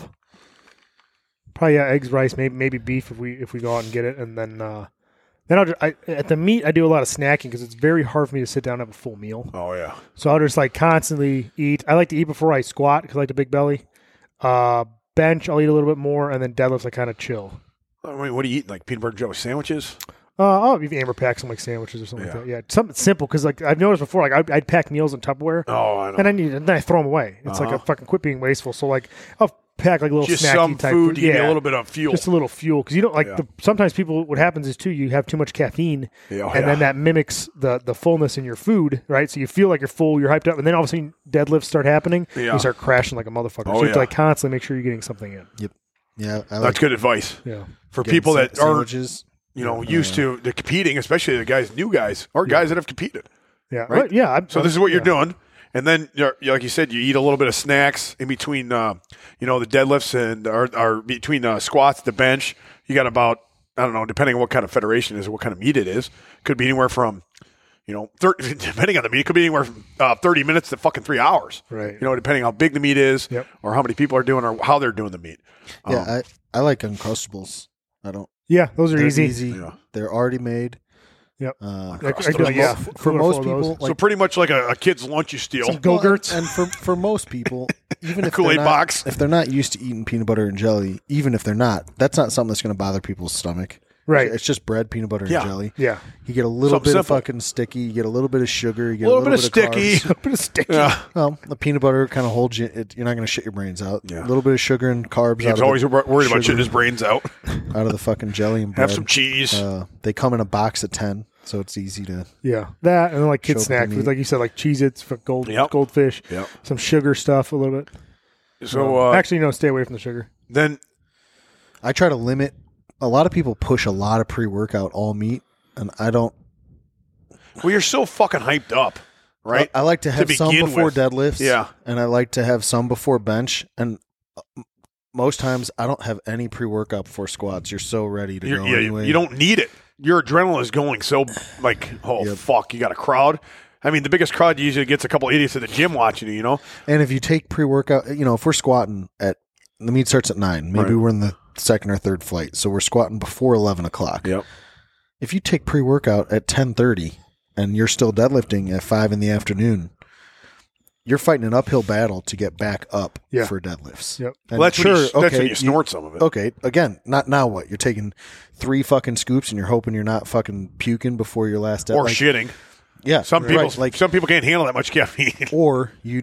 Probably yeah, eggs, rice, maybe maybe beef if we if we go out and get it, and then uh, then I'll just, I, at the meat I do a lot of snacking because it's very hard for me to sit down and have a full meal. Oh yeah. So I'll just like constantly eat. I like to eat before I squat because I like the big belly. Uh, bench I'll eat a little bit more, and then deadlifts I kind of chill. I mean, what are you eating? Like peanut butter and jelly sandwiches? Uh, I'll even amber pack some like sandwiches or something Yeah. like that. Yeah, something simple because like I've noticed before, like I'd, I'd pack meals in Tupperware. Oh, I know. And I need, and then I throw them away. It's like Uh-huh. a fucking quit being wasteful. So like, I'll pack like a little Just snacky some type food to give you Yeah, a little bit of fuel. just a little fuel because you don't like Yeah. the. Sometimes people, what happens is too, you have too much caffeine, Yeah, oh, and yeah. then that mimics the the fullness in your food, right? So you feel like you're full, you're hyped up, and then all of a sudden deadlifts start happening. Yeah. You start crashing like a motherfucker. Oh, so you have to yeah. like constantly make sure you're getting something in. Yeah, I like That's good advice Yeah, for getting people sa- that are sandwiches. you know used to the competing, especially the guys, new guys, or guys that have competed. yeah, Right? Right, yeah. I'm, So this is what you're yeah. doing, and then you're, like you said, you eat a little bit of snacks in between, uh, you know, the deadlifts and or, or between uh, squats, the bench. You got about I don't know, depending on what kind of federation it is, or what kind of meat it is, could be anywhere from you know, thirty, depending on the meat, it could be anywhere from uh, thirty minutes to fucking three hours. Right. You know, depending how big the meat is, Yep. or how many people are doing, or how they're doing the meat. Yeah, Um, I I like Uncrustables. I don't. Yeah, those are They're easy. easy. Yeah. They're already made. Yep. Uh, Like, I Uncrustables. do, like, yeah, for, I'm for gonna most follow people, those. like so pretty much like a, a kid's lunch you steal. Some Go-Gurts. Well, and, and for for most people, even if Kool-Aid they're not, box. if they're not used to eating peanut butter and jelly, even if they're not, that's not something that's going to bother people's stomach. Right. It's just bread, peanut butter, and Yeah. jelly. Yeah. You get a little Something bit of simple. fucking sticky. You get a little bit of sugar. You get a little, bit of sticky. carbs. A bit of sticky. Yeah. Well, the peanut butter kind of holds you. It, you're not going to shit your brains out. Yeah. A little bit of sugar and carbs. He out was of always the wor- worried about sugar, shitting his brains out. out of the fucking jelly and bread. Have some cheese. Uh, they come in a box of ten, so it's easy to. Yeah, that and then like kid Show up snack the food, meat. like you said, like Cheez-Its, for gold, Yep. goldfish, Yep. some sugar stuff a little bit. So uh, Actually, no, stay away from the sugar. then I try to limit. A lot of people push a lot of pre-workout all meat, and I don't. well, you're so fucking hyped up, right? I, I like to have some begin before with. deadlifts. Yeah. and I like to have some before bench, and uh, most times I don't have any pre-workout before squats. You're so ready to You're- go yeah, anyway. You don't need it. Your adrenaline is going so like, oh Yep. fuck, you got a crowd. I mean, the biggest crowd usually gets a couple idiots at the gym watching you. You know, And if you take pre-workout, you know, if we're squatting at the meet starts at nine, maybe Right. we're in the second or third flight, so we're squatting before eleven o'clock. Yep. If you take pre-workout at ten thirty and you're still deadlifting at five in the afternoon, you're fighting an uphill battle to get back up Yeah. for deadlifts. Yep. And Well, that's sure, when you, that's okay, when you you- snort some of it. Okay, again, not now. What you're taking three fucking scoops and you're hoping you're not fucking puking before your last Or like, shitting. Yeah, Some right, people, like, some people can't handle that much caffeine. or you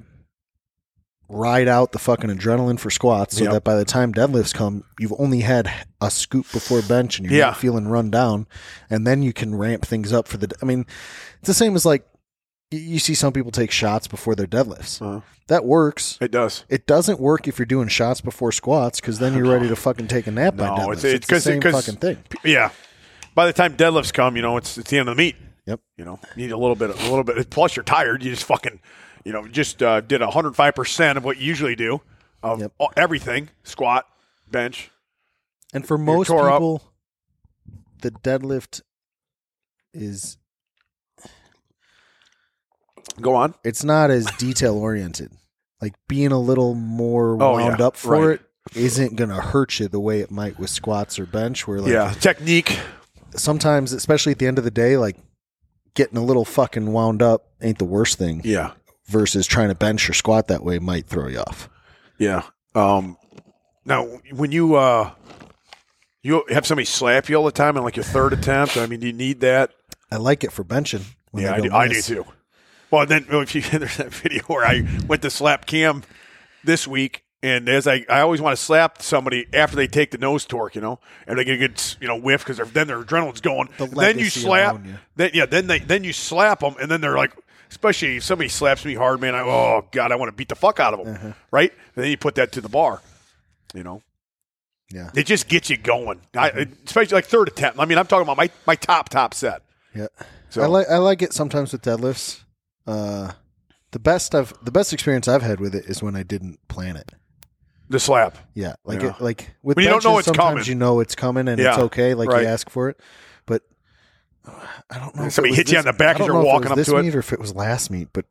ride out the fucking adrenaline for squats so Yep. that by the time deadlifts come, you've only had a scoop before bench and you're Yeah. not feeling run down, and then you can ramp things up for the. I mean, it's the same as like y- you see some people take shots before their deadlifts. Uh-huh. That works. It does. It doesn't work if you're doing shots before squats because then you're ready to fucking take a nap by No, deadlifts. it's- It's, it's the 'cause- same 'cause- fucking thing. Yeah. By the time deadlifts come, you know, it's it's the end of the meet. Yep. You know, you need a little bit, a little bit. Plus, you're tired. You just fucking, you know, just uh, did one hundred five percent of what you usually do of Yep. all- everything: squat, bench. And for most tore up. people, the deadlift is Go on. it's not as detail oriented. Like being a little more Oh, wound yeah. up for Right. it isn't gonna hurt you the way it might with squats or bench. Where like Yeah, technique. sometimes, especially at the end of the day, like getting a little fucking wound up ain't the worst thing. Yeah, Versus trying to bench or squat that way might throw you off. yeah. Um, now, when you uh, you have somebody slap you all the time in like your third attempt, I mean, do you need that? I like it for benching. when Yeah, they I do, don't I do miss. too. Well, then well, if you there's that video where I went to slap Cam this week, and as I I always want to slap somebody after they take the nose torque, you know, and they get a good you know whiff because then their adrenaline's going. The Then you legacy slap, alone, yeah. then yeah, then they then you slap them, and then they're like, especially if somebody slaps me hard, man. I oh god, I want to beat the fuck out of them, Uh-huh. right? And then you put that to the bar, you know. Yeah. It just gets you going, I, especially like third attempt. I mean, I'm talking about my my top top set. Yeah. So I like I like it sometimes with deadlifts. Uh, the best I've the best experience I've had with it is when I didn't plan it. the slap. Yeah, like Yeah. It, like with When you don't know benches, it's sometimes coming. you know it's coming and it's Yeah, okay. Like right. you ask for it, but uh, I don't know. if Somebody it was hits you this- on the back I don't as you're know if walking it up was to this it. meet or if it was last meet, but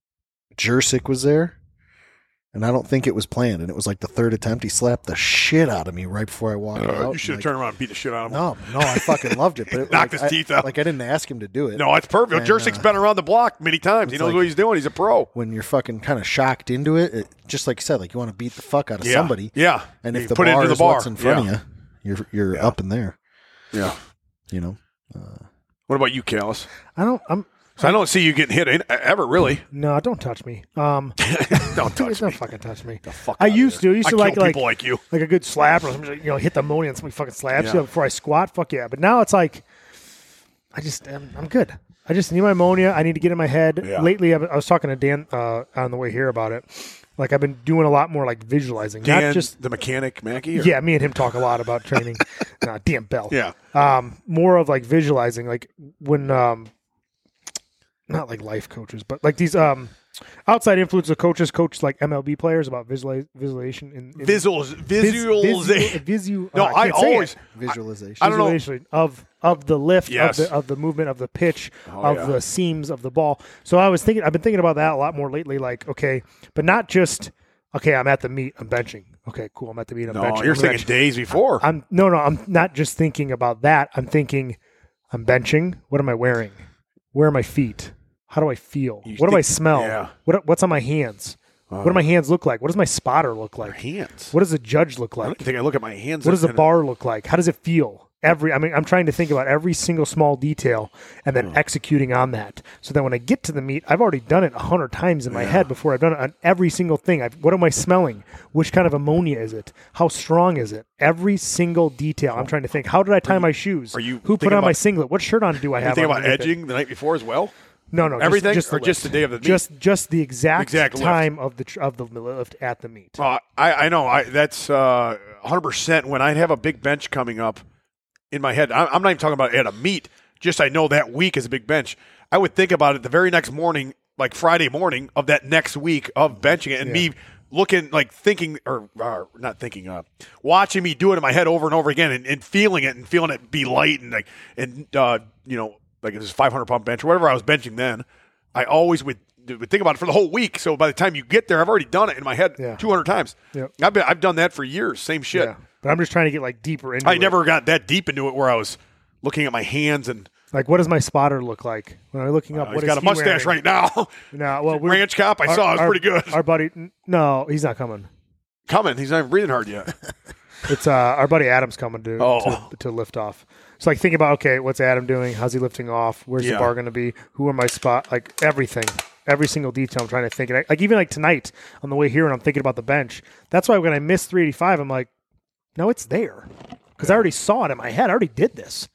Jursic was there, and I don't think it was planned. And it was like the third attempt. He slapped the shit out of me right before I walked out. You and, should have like, turned around and beat the shit out of him. No, no, I fucking loved it. But it, Knocked like, his I- teeth out. Like I didn't ask him to do it. No, it's perfect. And, Jersey's uh, been around the block many times. He it's knows like- what he's doing. He's a pro. When you're fucking kind of shocked into it, it, just like you said, like you want to beat the fuck out of Yeah. somebody. Yeah. And You if the put it bar into the is bar. what's in front Yeah. of you, you're you're Yeah. up in there. Yeah. You know. What about you, Callis? I don't. I'm So I don't see you getting hit in- ever, really. no. Don't touch me. Um, Don't touch don't me. fucking touch me. Fuck I outta used here. to. I used I to kill like like people like you. like a good slap or something, you know, hit the money and somebody fucking slaps Yeah. you before I squat. Fuck yeah. But now it's like, I just, I'm, I'm good. I just need my ammonia. I need to get in my head. Yeah. Lately, I've, I was talking to Dan uh, on the way here about it. Like I've been doing a lot more like visualizing, Dan, not just. the mechanic, Mackie? Or? Yeah, me and him talk a lot about training. uh, Dan Bell. Yeah. Um, more of like visualizing, like when, um, not like life coaches, but like these um, outside influence of coaches coach like M L B players about visualize, visualization in, in Visuals, vis- visualization. visu- No, uh, I can't say always. it. Visualization. I don't know. Visualization of of the lift, Yes. of the of the movement, of the pitch, Oh, of yeah. the seams of the ball. So I was thinking, I've been thinking about that a lot more lately. Like, okay, but not just okay. I'm at the meet. I'm benching. Okay, cool. I'm at the meet. I'm No, benching. you're I'm thinking benching. days before. I'm no, no. I'm not just thinking about that. I'm thinking, I'm benching. What am I wearing? Where are my feet? How do I feel? You What do I think- smell? yeah. What what's on my hands? what do my hands look like? What does my spotter look like? hands. What does a judge look I like? don't think I look at my hands. What does a and- bar look like? How does it feel? Every, I mean, I'm trying to think about every single small detail and then executing on that. So that when I get to the meet, I've already done it a hundred times in my head before I've done it on every single thing. I've, what am I smelling? Which kind of ammonia is it? How strong is it? Every single detail. I'm trying to think. How did I tie my shoes? are you Who put thinking on my about- singlet? What shirt on do I You have? think about underneath it? edging the night before as well? No, no, just- Everything? just, Or just lift. the day of the meet? Just, just the exact, Exact lift. time of the tr- of the lift at the meet. Uh, I, I know. I that's uh, one hundred percent. When I have a big bench coming up in my head, I, I'm not even talking about at a meet. Just I know that week is a big bench. I would think about it the very next morning, like Friday morning of that next week of benching it, and me looking like thinking or, or not thinking, uh, watching me do it in my head over and over again, and, and feeling it and feeling it be light and like and uh, you know like it was five hundred pound bench or whatever I was benching then. I always would. would think about it for the whole week. So by the time you get there, I've already done it in my head Yeah. two hundred times. Yep. I've been, I've done that for years. Same shit. Yeah, but I'm just trying to get like deeper into I it. never got that deep into it where I was looking at my hands and Like, what does my spotter look like when I'm looking up? uh, what he's is got a he mustache wearing? right now. No, well, we're, Ranch cop, I our- saw it was our- pretty good. Our buddy, n- no, he's not coming. Coming. He's not even breathing hard yet. It's uh, our buddy Adam's coming to, Oh. to to lift off. So like, think about okay, what's Adam doing? How's he lifting off? Where's Yeah. the bar going to be? Who are my spot? Like everything, every single detail. I'm trying to think. And I, like even like tonight on the way here, and I'm thinking about the bench. That's why when I missed three eighty-five, I'm like, no, it's there because I already saw it in my head. I already did this.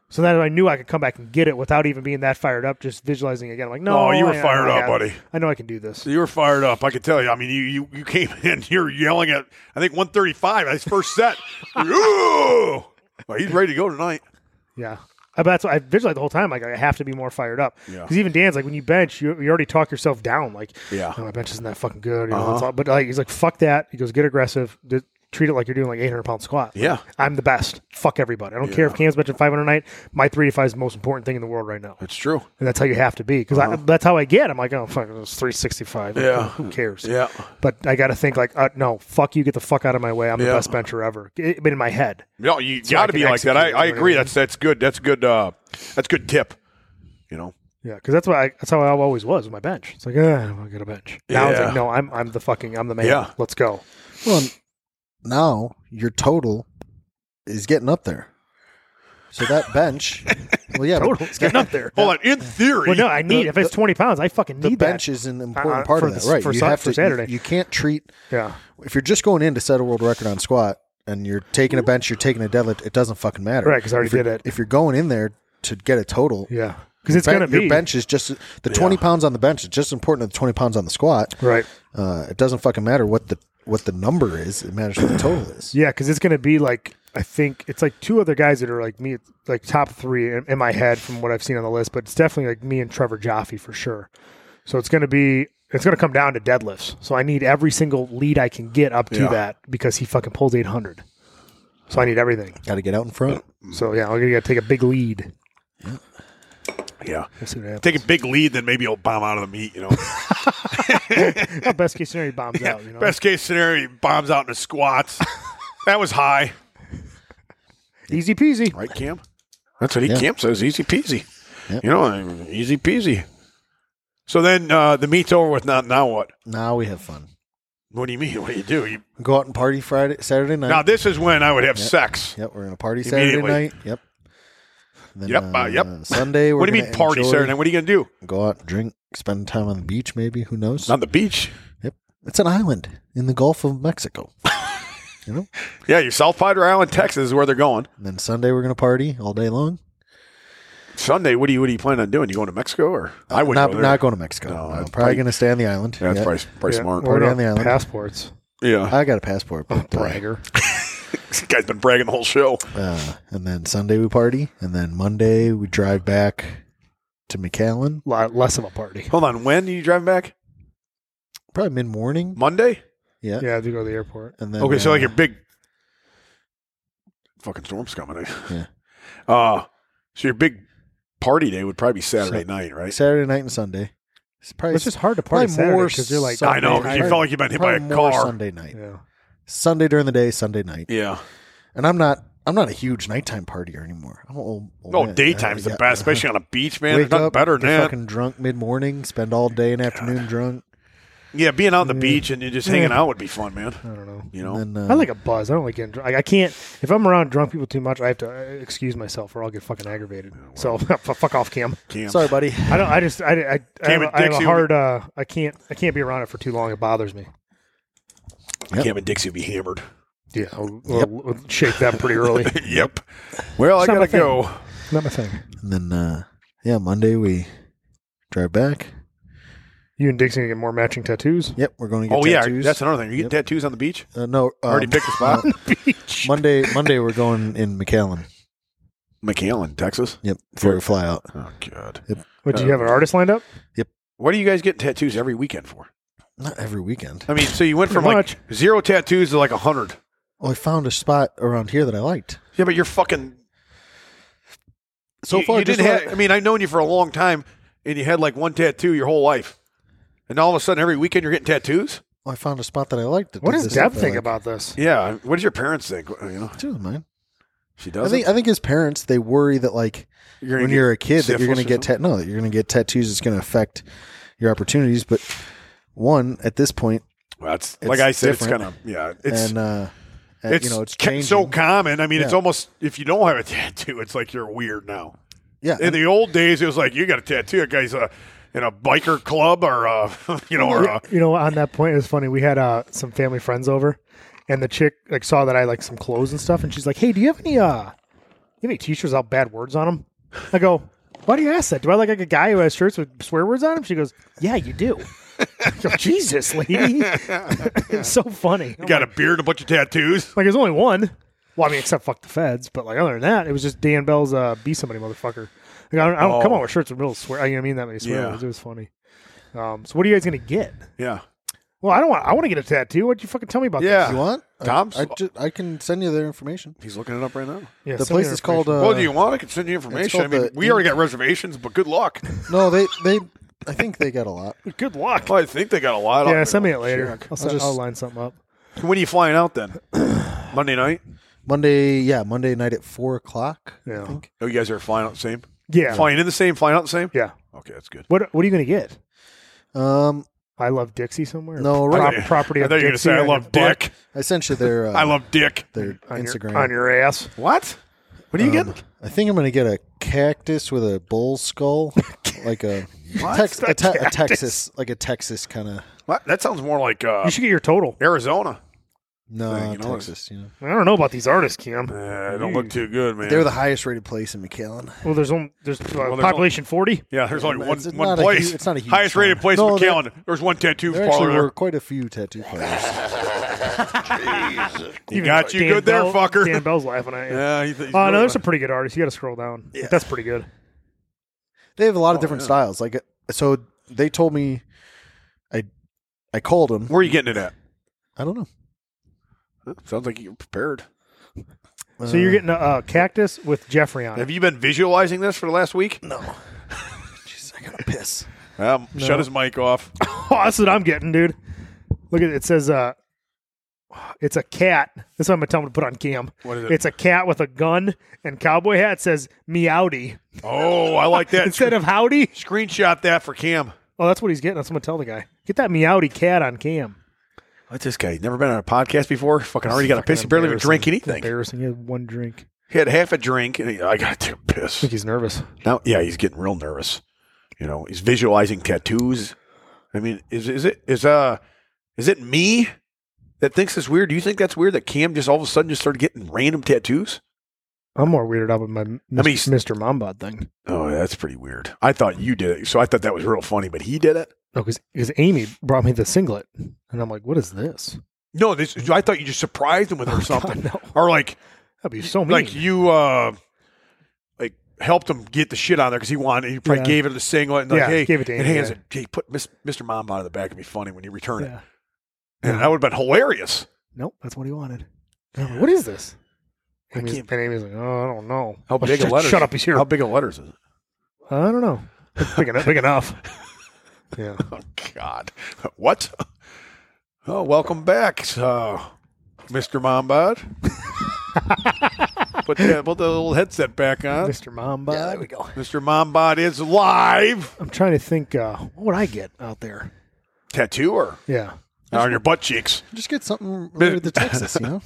So then I knew I could come back and get it without even being that fired up, just visualizing it again. I'm like, no. Oh, you were I, fired I, I up, have, buddy. I know I can do this. You were fired up. I can tell you. I mean, you you, you came in, you're yelling at, I think, one thirty-five. That's first set. Ooh! Well, he's ready to go tonight. Yeah. Uh, But that's what I visualize the whole time. Like, I have to be more fired up. Yeah. Because even Dan's like, when you bench, you, you already talk yourself down. Like, Yeah. oh, my bench isn't that fucking good. You know, Uh-huh. it's all, but like, he's like, fuck that. He goes, get aggressive. D- treat it like you're doing like eight hundred pound squat. Like, Yeah. I'm the best. Fuck everybody. I don't care if Cam's benching five hundred a night. My three to five is the most important thing in the world right now. That's true. And that's how you have to be. Because Uh-huh. that's how I get. I'm like, oh, fuck, it's three sixty-five. Yeah. Who cares? Yeah. But I got to think like, uh, no, fuck you. Get the fuck out of my way. I'm the Yeah. best bencher ever. It, but in my head. No, you So got I to can be like that. I, execute, I you know what agree. I mean? That's that's good. That's good. Uh, that's good tip. You know. Yeah, because that's what I, that's how I always was with my bench. It's like, ah, I'm get a bench. Now it's Yeah. like, no, I'm I'm the fucking I'm the man. Yeah. Let's go. Well, now your total is getting up there. So that bench, well, yeah, Total, it's getting up there. Hold on. In theory, Well, no, I need The- if it's twenty pounds, I fucking the need bench that. is an important Uh, part for of that, the- right? for you Sun- have for to. Saturday. You, you can't treat Yeah, if you're just going in to set a world record on squat and you're taking a bench, you're taking a deadlift. It doesn't fucking matter, right. Because I already if you're- did it. If you're going in there to get a total, Yeah, because your it's ben- gonna be your bench is just the twenty pounds on the bench is just as important as the twenty pounds on the squat. right. Uh, it doesn't fucking matter what the what the number is. It matters what the total is. Yeah, because it's gonna be like I think it's like two other guys that are like me, like top three in, in my head from what I've seen on the list. But it's definitely like me and Trevor Jaffe for sure. So it's gonna be. It's going to come down to deadlifts. So I need every single lead I can get up to Yeah. that because he fucking pulls eight hundred. So I need everything. Got to get out in front. So yeah, I'm going to take a big lead. Yeah. We'll see what happens. Take a big lead, then maybe he'll bomb out of the meet. You know. Oh, best case scenario, he bombs out. You know? Best case scenario, he bombs out in the squats. That was high, Easy peasy. right, Cam? That's what he Yeah. Cam says. Easy peasy. Yep. You know, easy peasy. So then uh, the meet's over with. Now, now what? Now we have fun. What do you mean? What do you do? You, Go out and party Friday, Saturday night. now this is when I would have Yep. sex. Yep, we're gonna party Saturday Immediately. night. Yep. Then, Yep, uh, yep. Sunday. We're What do you gonna mean party enjoy- Saturday night? What are you gonna do? Go out, drink, spend time on the beach. Maybe who knows? On the beach? Yep, it's an island in the Gulf of Mexico. You know. Yeah, your South Padre Island, Texas is where they're going. And then Sunday we're gonna party all day long. Sunday, what do you what do you plan on doing? You going to Mexico or I would not go there. not going to Mexico. No, No, that's I'm probably probably- gonna stay on the island. Yeah, that's Yeah. probably, probably Yeah, smart. we're Party on on the island. passports. Yeah, I got a passport, but uh, Bragger. this guy's been bragging the whole show. uh, and then Sunday we party, and then Monday we drive back to McAllen. Lot less of a party. Hold on, when are you driving back? Probably mid morning. Monday? Yeah. Yeah, to go to the airport. And then Okay, so uh, like your big fucking storm's coming. eh? Yeah. Uh so your big party day would probably be Saturday Sa- night, right? Saturday night and Sunday. It's probably It's just hard to party probably more Saturday because you're like, I know, Sunday- 'cause you probably- felt like you've been hit by a probably more car. Sunday night. yeah. Sunday during the day, Sunday night. Yeah. And I'm not I'm not a huge nighttime partier anymore. I'm old, old Oh, man. daytime's Uh, the yeah. best, especially on a beach, man. Wake There's nothing up, better than get that. fucking drunk mid morning, spend all day and afternoon drunk. Yeah, being out on the beach and you just hanging out would be fun, man. I don't know. You know? And then, uh, I like a buzz. I don't like getting drunk. Like, I can't. If I'm around drunk people too much, I have to uh, excuse myself or I'll get fucking aggravated. So fuck off, Cam. Cam. sorry, buddy. I don't. I just. I. I, I, have, Cam a- and I have a Dixie hard. Uh, I can't. I can't be around it for too long. It bothers me. Yep. Cam and Dixie would be hammered. Yeah, we'll, we'll, we'll shake them pretty early. Yep. Well, It's I not my gotta thing. go. Not my thing. And then uh, yeah, Monday we drive back. You and Dixie gonna get more matching tattoos. Yep, we're going to get Oh tattoos. yeah, that's another thing. You get tattoos on the beach? uh, no um, Already picked a spot? uh, Monday Monday we're going in McAllen. McAllen, Texas. Yep, for a fly out. Oh god. What? Do you have an artist lined up? What do you guys get tattoos every weekend for? Not every weekend. I mean, so you went from Pretty like much. zero tattoos to like a hundred. Well, I found a spot around here that I liked. Yeah, but you're fucking. So you, far, you just didn't what have. I mean, I've known you for a long time, and you had like one tattoo your whole life, and all of a sudden, every weekend you're getting tattoos. I found a spot that I liked. that What did does the stuff Deb I think like. about this? Yeah. What does your parents think? You know, She doesn't mind. she I does. think I think his parents they worry that like you're when you're a kid that you're going to get tat- tat no that you're going to get tattoos. It's going to affect your opportunities. But one at this point, Well, that's it's like I said. different. It's kind of yeah. It's and uh, and, it's you know it's ca- changing. so common. I mean, it's Yeah. almost if you don't have a tattoo, it's like you're weird now. yeah, In the old days, it was like you got a tattoo. That guy's a in a biker club or a, you know or a, You know, on that point, it was funny. We had uh, some family friends over, and the chick like saw that I like some clothes and stuff, and she's like, "Hey, do you have any uh, you have any t-shirts without bad words on them? I go, why do you ask that? Do I look like a guy who has shirts with swear words on them? She goes, yeah, you do. I go, Jesus, lady. It's so funny. You got a beard and a bunch of tattoos. Like, there's only one. Well, I mean, except fuck the feds. But, like, other than that, it was just Dan Bell's uh, Be Somebody motherfucker. Like, I don't, I don't Oh. come on with shirts with real swear. I mean, that many swear Yeah. words. It was funny. Um, so, what are you guys going to get? Yeah. Well, I don't want I want to get a tattoo. What'd you fucking tell me about Yeah. this? You want? Tom's- I, I, ju- I can send you their information. He's looking it up right now. Yeah, The send me place the is called. information. Uh, well, do you want? I can send you information. I called mean, the we already got reservations, but good luck. no, they they. I think they got a lot. Good luck. Well, I think they got a lot. Yeah, of send me it later. Shit. I'll, send, just- I'll line something up. When are you flying out then? Monday night? Monday, yeah, Monday night at four o'clock. Yeah. I think. Oh, you guys are flying out the same? Yeah. Flying in the same, flying out the same? Yeah. Okay, that's good. What What are you going to get? Um, I Love Dixie somewhere? No, Prop- right- property I of thought you were going to Dixie say I on love your butt, dick. I sent you their. Uh, I love dick. their on Instagram. Your, on your ass. What? What are you Um, getting? I think I'm going to get a cactus with a bull skull, like a, What? Tex- a, te- a Cactus. Texas, like a Texas kind of. What? That sounds more like uh, You should get your total. Arizona. No, Thing, you know, Texas. You know, I don't know about these artists, Cam. Uh, I don't look too good, man. they're the highest rated place in McAllen. Well, there's only there's, uh, there's population forty. yeah, there's only one, It's one not a place. hu- it's not a huge Highest town. rated place No, in there- McAllen. There's one tattoo There actually parlor were there. quite a few tattoo parlors. You got you Dan good there, Bell- fucker. Dan Bell's laughing at you. Yeah, he th- he's Oh, no, really there's some not- pretty good artists. You got to scroll down. Yeah. That's pretty good. They have a lot of Oh, different yeah. styles. Like, so they told me, I, I called them. Where are you getting it at? I don't know. Huh, Sounds like you're prepared. So you're getting a uh, cactus with Jeffrey on Have it. you been visualizing this for the last week? No. Jeez, I gotta piss. Um, No. Shut his mic off. Oh, that's what I'm getting, dude. Look at it. It says, uh, it's a cat. That's what I'm going to tell him to put on cam. What is it? It's a cat with a gun and cowboy hat. It says meowdy Oh, I like that. instead of howdy. Screenshot that for Cam. Oh, that's what he's getting. That's what I'm going to tell the guy. Get that meowdy cat on cam. What's this guy? Never been on a podcast before? Fucking already got a piss. He barely even drank anything. Embarrassing. He had one drink. He had half a drink, and he, I got to take a I piss. think he's nervous. Now, yeah, he's getting real nervous. You know, he's visualizing tattoos. I mean, is is it is uh is it me that thinks it's weird? Do you think that's weird that Cam just all of a sudden just started getting random tattoos? I'm more weirded out with my I mean, he's- Mister Mambot thing. Oh, that's pretty weird. I thought you did it, so I thought that was real funny, but he did it. No, because Amy brought me the singlet, and I'm like, "What is this?" No, this I thought you just surprised him with it or Oh, something, God, no. or like That'd be so mean. like you uh like helped him get the shit on there because he wanted. He probably Yeah. gave it the singlet and like, Yeah, hey, gave it to and Amy, hands yeah. it. Hey, put Miss, Mister Mom out of the back. It'd be funny when you return it, yeah. and that would have been hilarious. Nope, that's what he wanted. And I'm like, what is this? I Amy's, can't- and Amy's like, "Oh, I don't know." How Oh, big shut, of letters? Shut up, he's here. How big of letters is it? I don't know. Big enough. Big enough. Yeah. Oh God, what? Oh, welcome back, uh, Mister Mombod. put the put the little headset back on. Mister Mambot. Yeah, there we go. Mister Mombod is live. I'm trying to think, uh, what would I get out there? Tattoo or Yeah. on your butt cheeks? Just get something related to Texas, you know?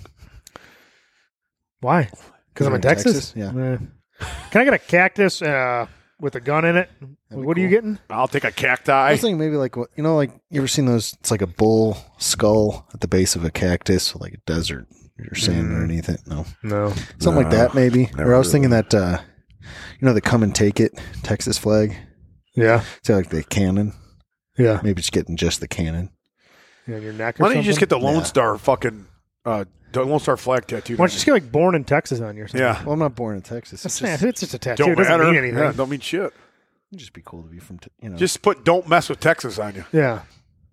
Why? Because I'm You're in in Texas? Texas? Yeah. Eh. Can I get a cactus uh, with a gun in it? be What are you cool. getting? I'll take a I cacti. was thinking maybe like what you know, like you ever seen those? It's like a bull skull at the base of a cactus, like a desert. You're saying Mm. underneath it? No, No. something like No, that maybe. never Or I was heard thinking that uh, you know the come and take it Texas flag. Yeah. So like the cannon. Yeah. Maybe just getting just the cannon. Yeah, your neck or Why don't you just get something? the Lone Yeah. Star fucking uh, the Lone Star flag tattoo? Why don't you just get like born in Texas on you or something? yeah, Well, I'm not born in Texas. It's That's just, not- it's just a tattoo. don't it doesn't matter. mean anything. Yeah, don't mean shit. it'd just be cool to be from te- you know. Just put "Don't mess with Texas" on you. Yeah.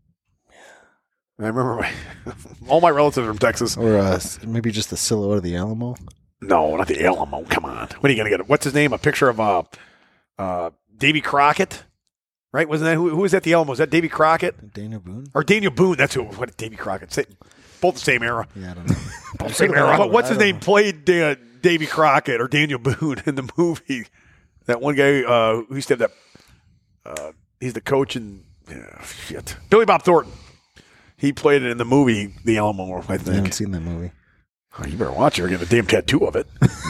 I remember my all my relatives are from Texas. or uh, maybe just the silhouette of the Alamo. No, not the Alamo. Come on. When are you gonna get it? What's his name? A picture of uh, uh, Davy Crockett, right? Wasn't that who? Who was at the Alamo? Was that Davy Crockett Daniel Boone. or Daniel Boone? That's who. What Davy Crockett? Sa- Both the same era. Yeah, I don't know. Both the same era. But what's his name? Played uh, Davy Crockett or Daniel Boone in the movie? That one guy uh, who used to have that. Uh, he's the coach in yeah, shit. Billy Bob Thornton. He played it in the movie The Alamo, I I haven't think. seen that movie. Oh, you better watch it or get a damn tattoo of it.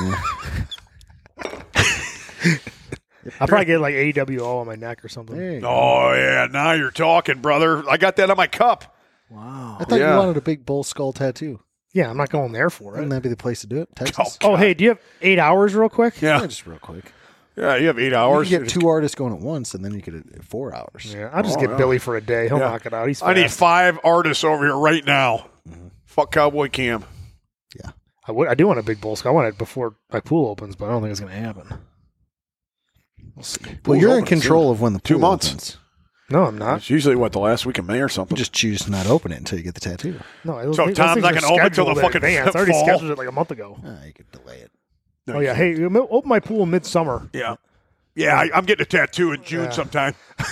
I'll probably get like A W O on my neck or something. There you go. Oh, yeah. Now you're talking, brother. I got that on my cup. Wow. I thought yeah. you wanted a big bull skull tattoo. Yeah, I'm not going there for Wouldn't it. that be the place to do it? Texas. Oh, hey, do you have eight hours real quick? Yeah. Yeah, just real quick. Yeah, you have eight You hours. could get two artists going at once, and then you could have four hours. Yeah, I'll just Oh, get yeah. Billy for a day. He'll Yeah. knock it out. He's I need fast. five artists over here right now. Mhm. Fuck Cowboy Cam. I, would, I do want a big bowl scout. I want it before my pool opens, but I don't think it's going to happen. We'll see. Well, Pool's you're in open control soon. of when the Two pool months. opens. No, I'm not. It's usually, what, the last week of May or something? You just choose to not open it until you get the tattoo. No, those, So those Tom's things not are gonna open till the scheduled in fucking advance. I already fall? scheduled it like a month ago. Ah, you could delay it. No, Oh you yeah, can't. hey, you open my pool in midsummer. Yeah. Yeah, I, I'm getting a tattoo in June Yeah. sometime.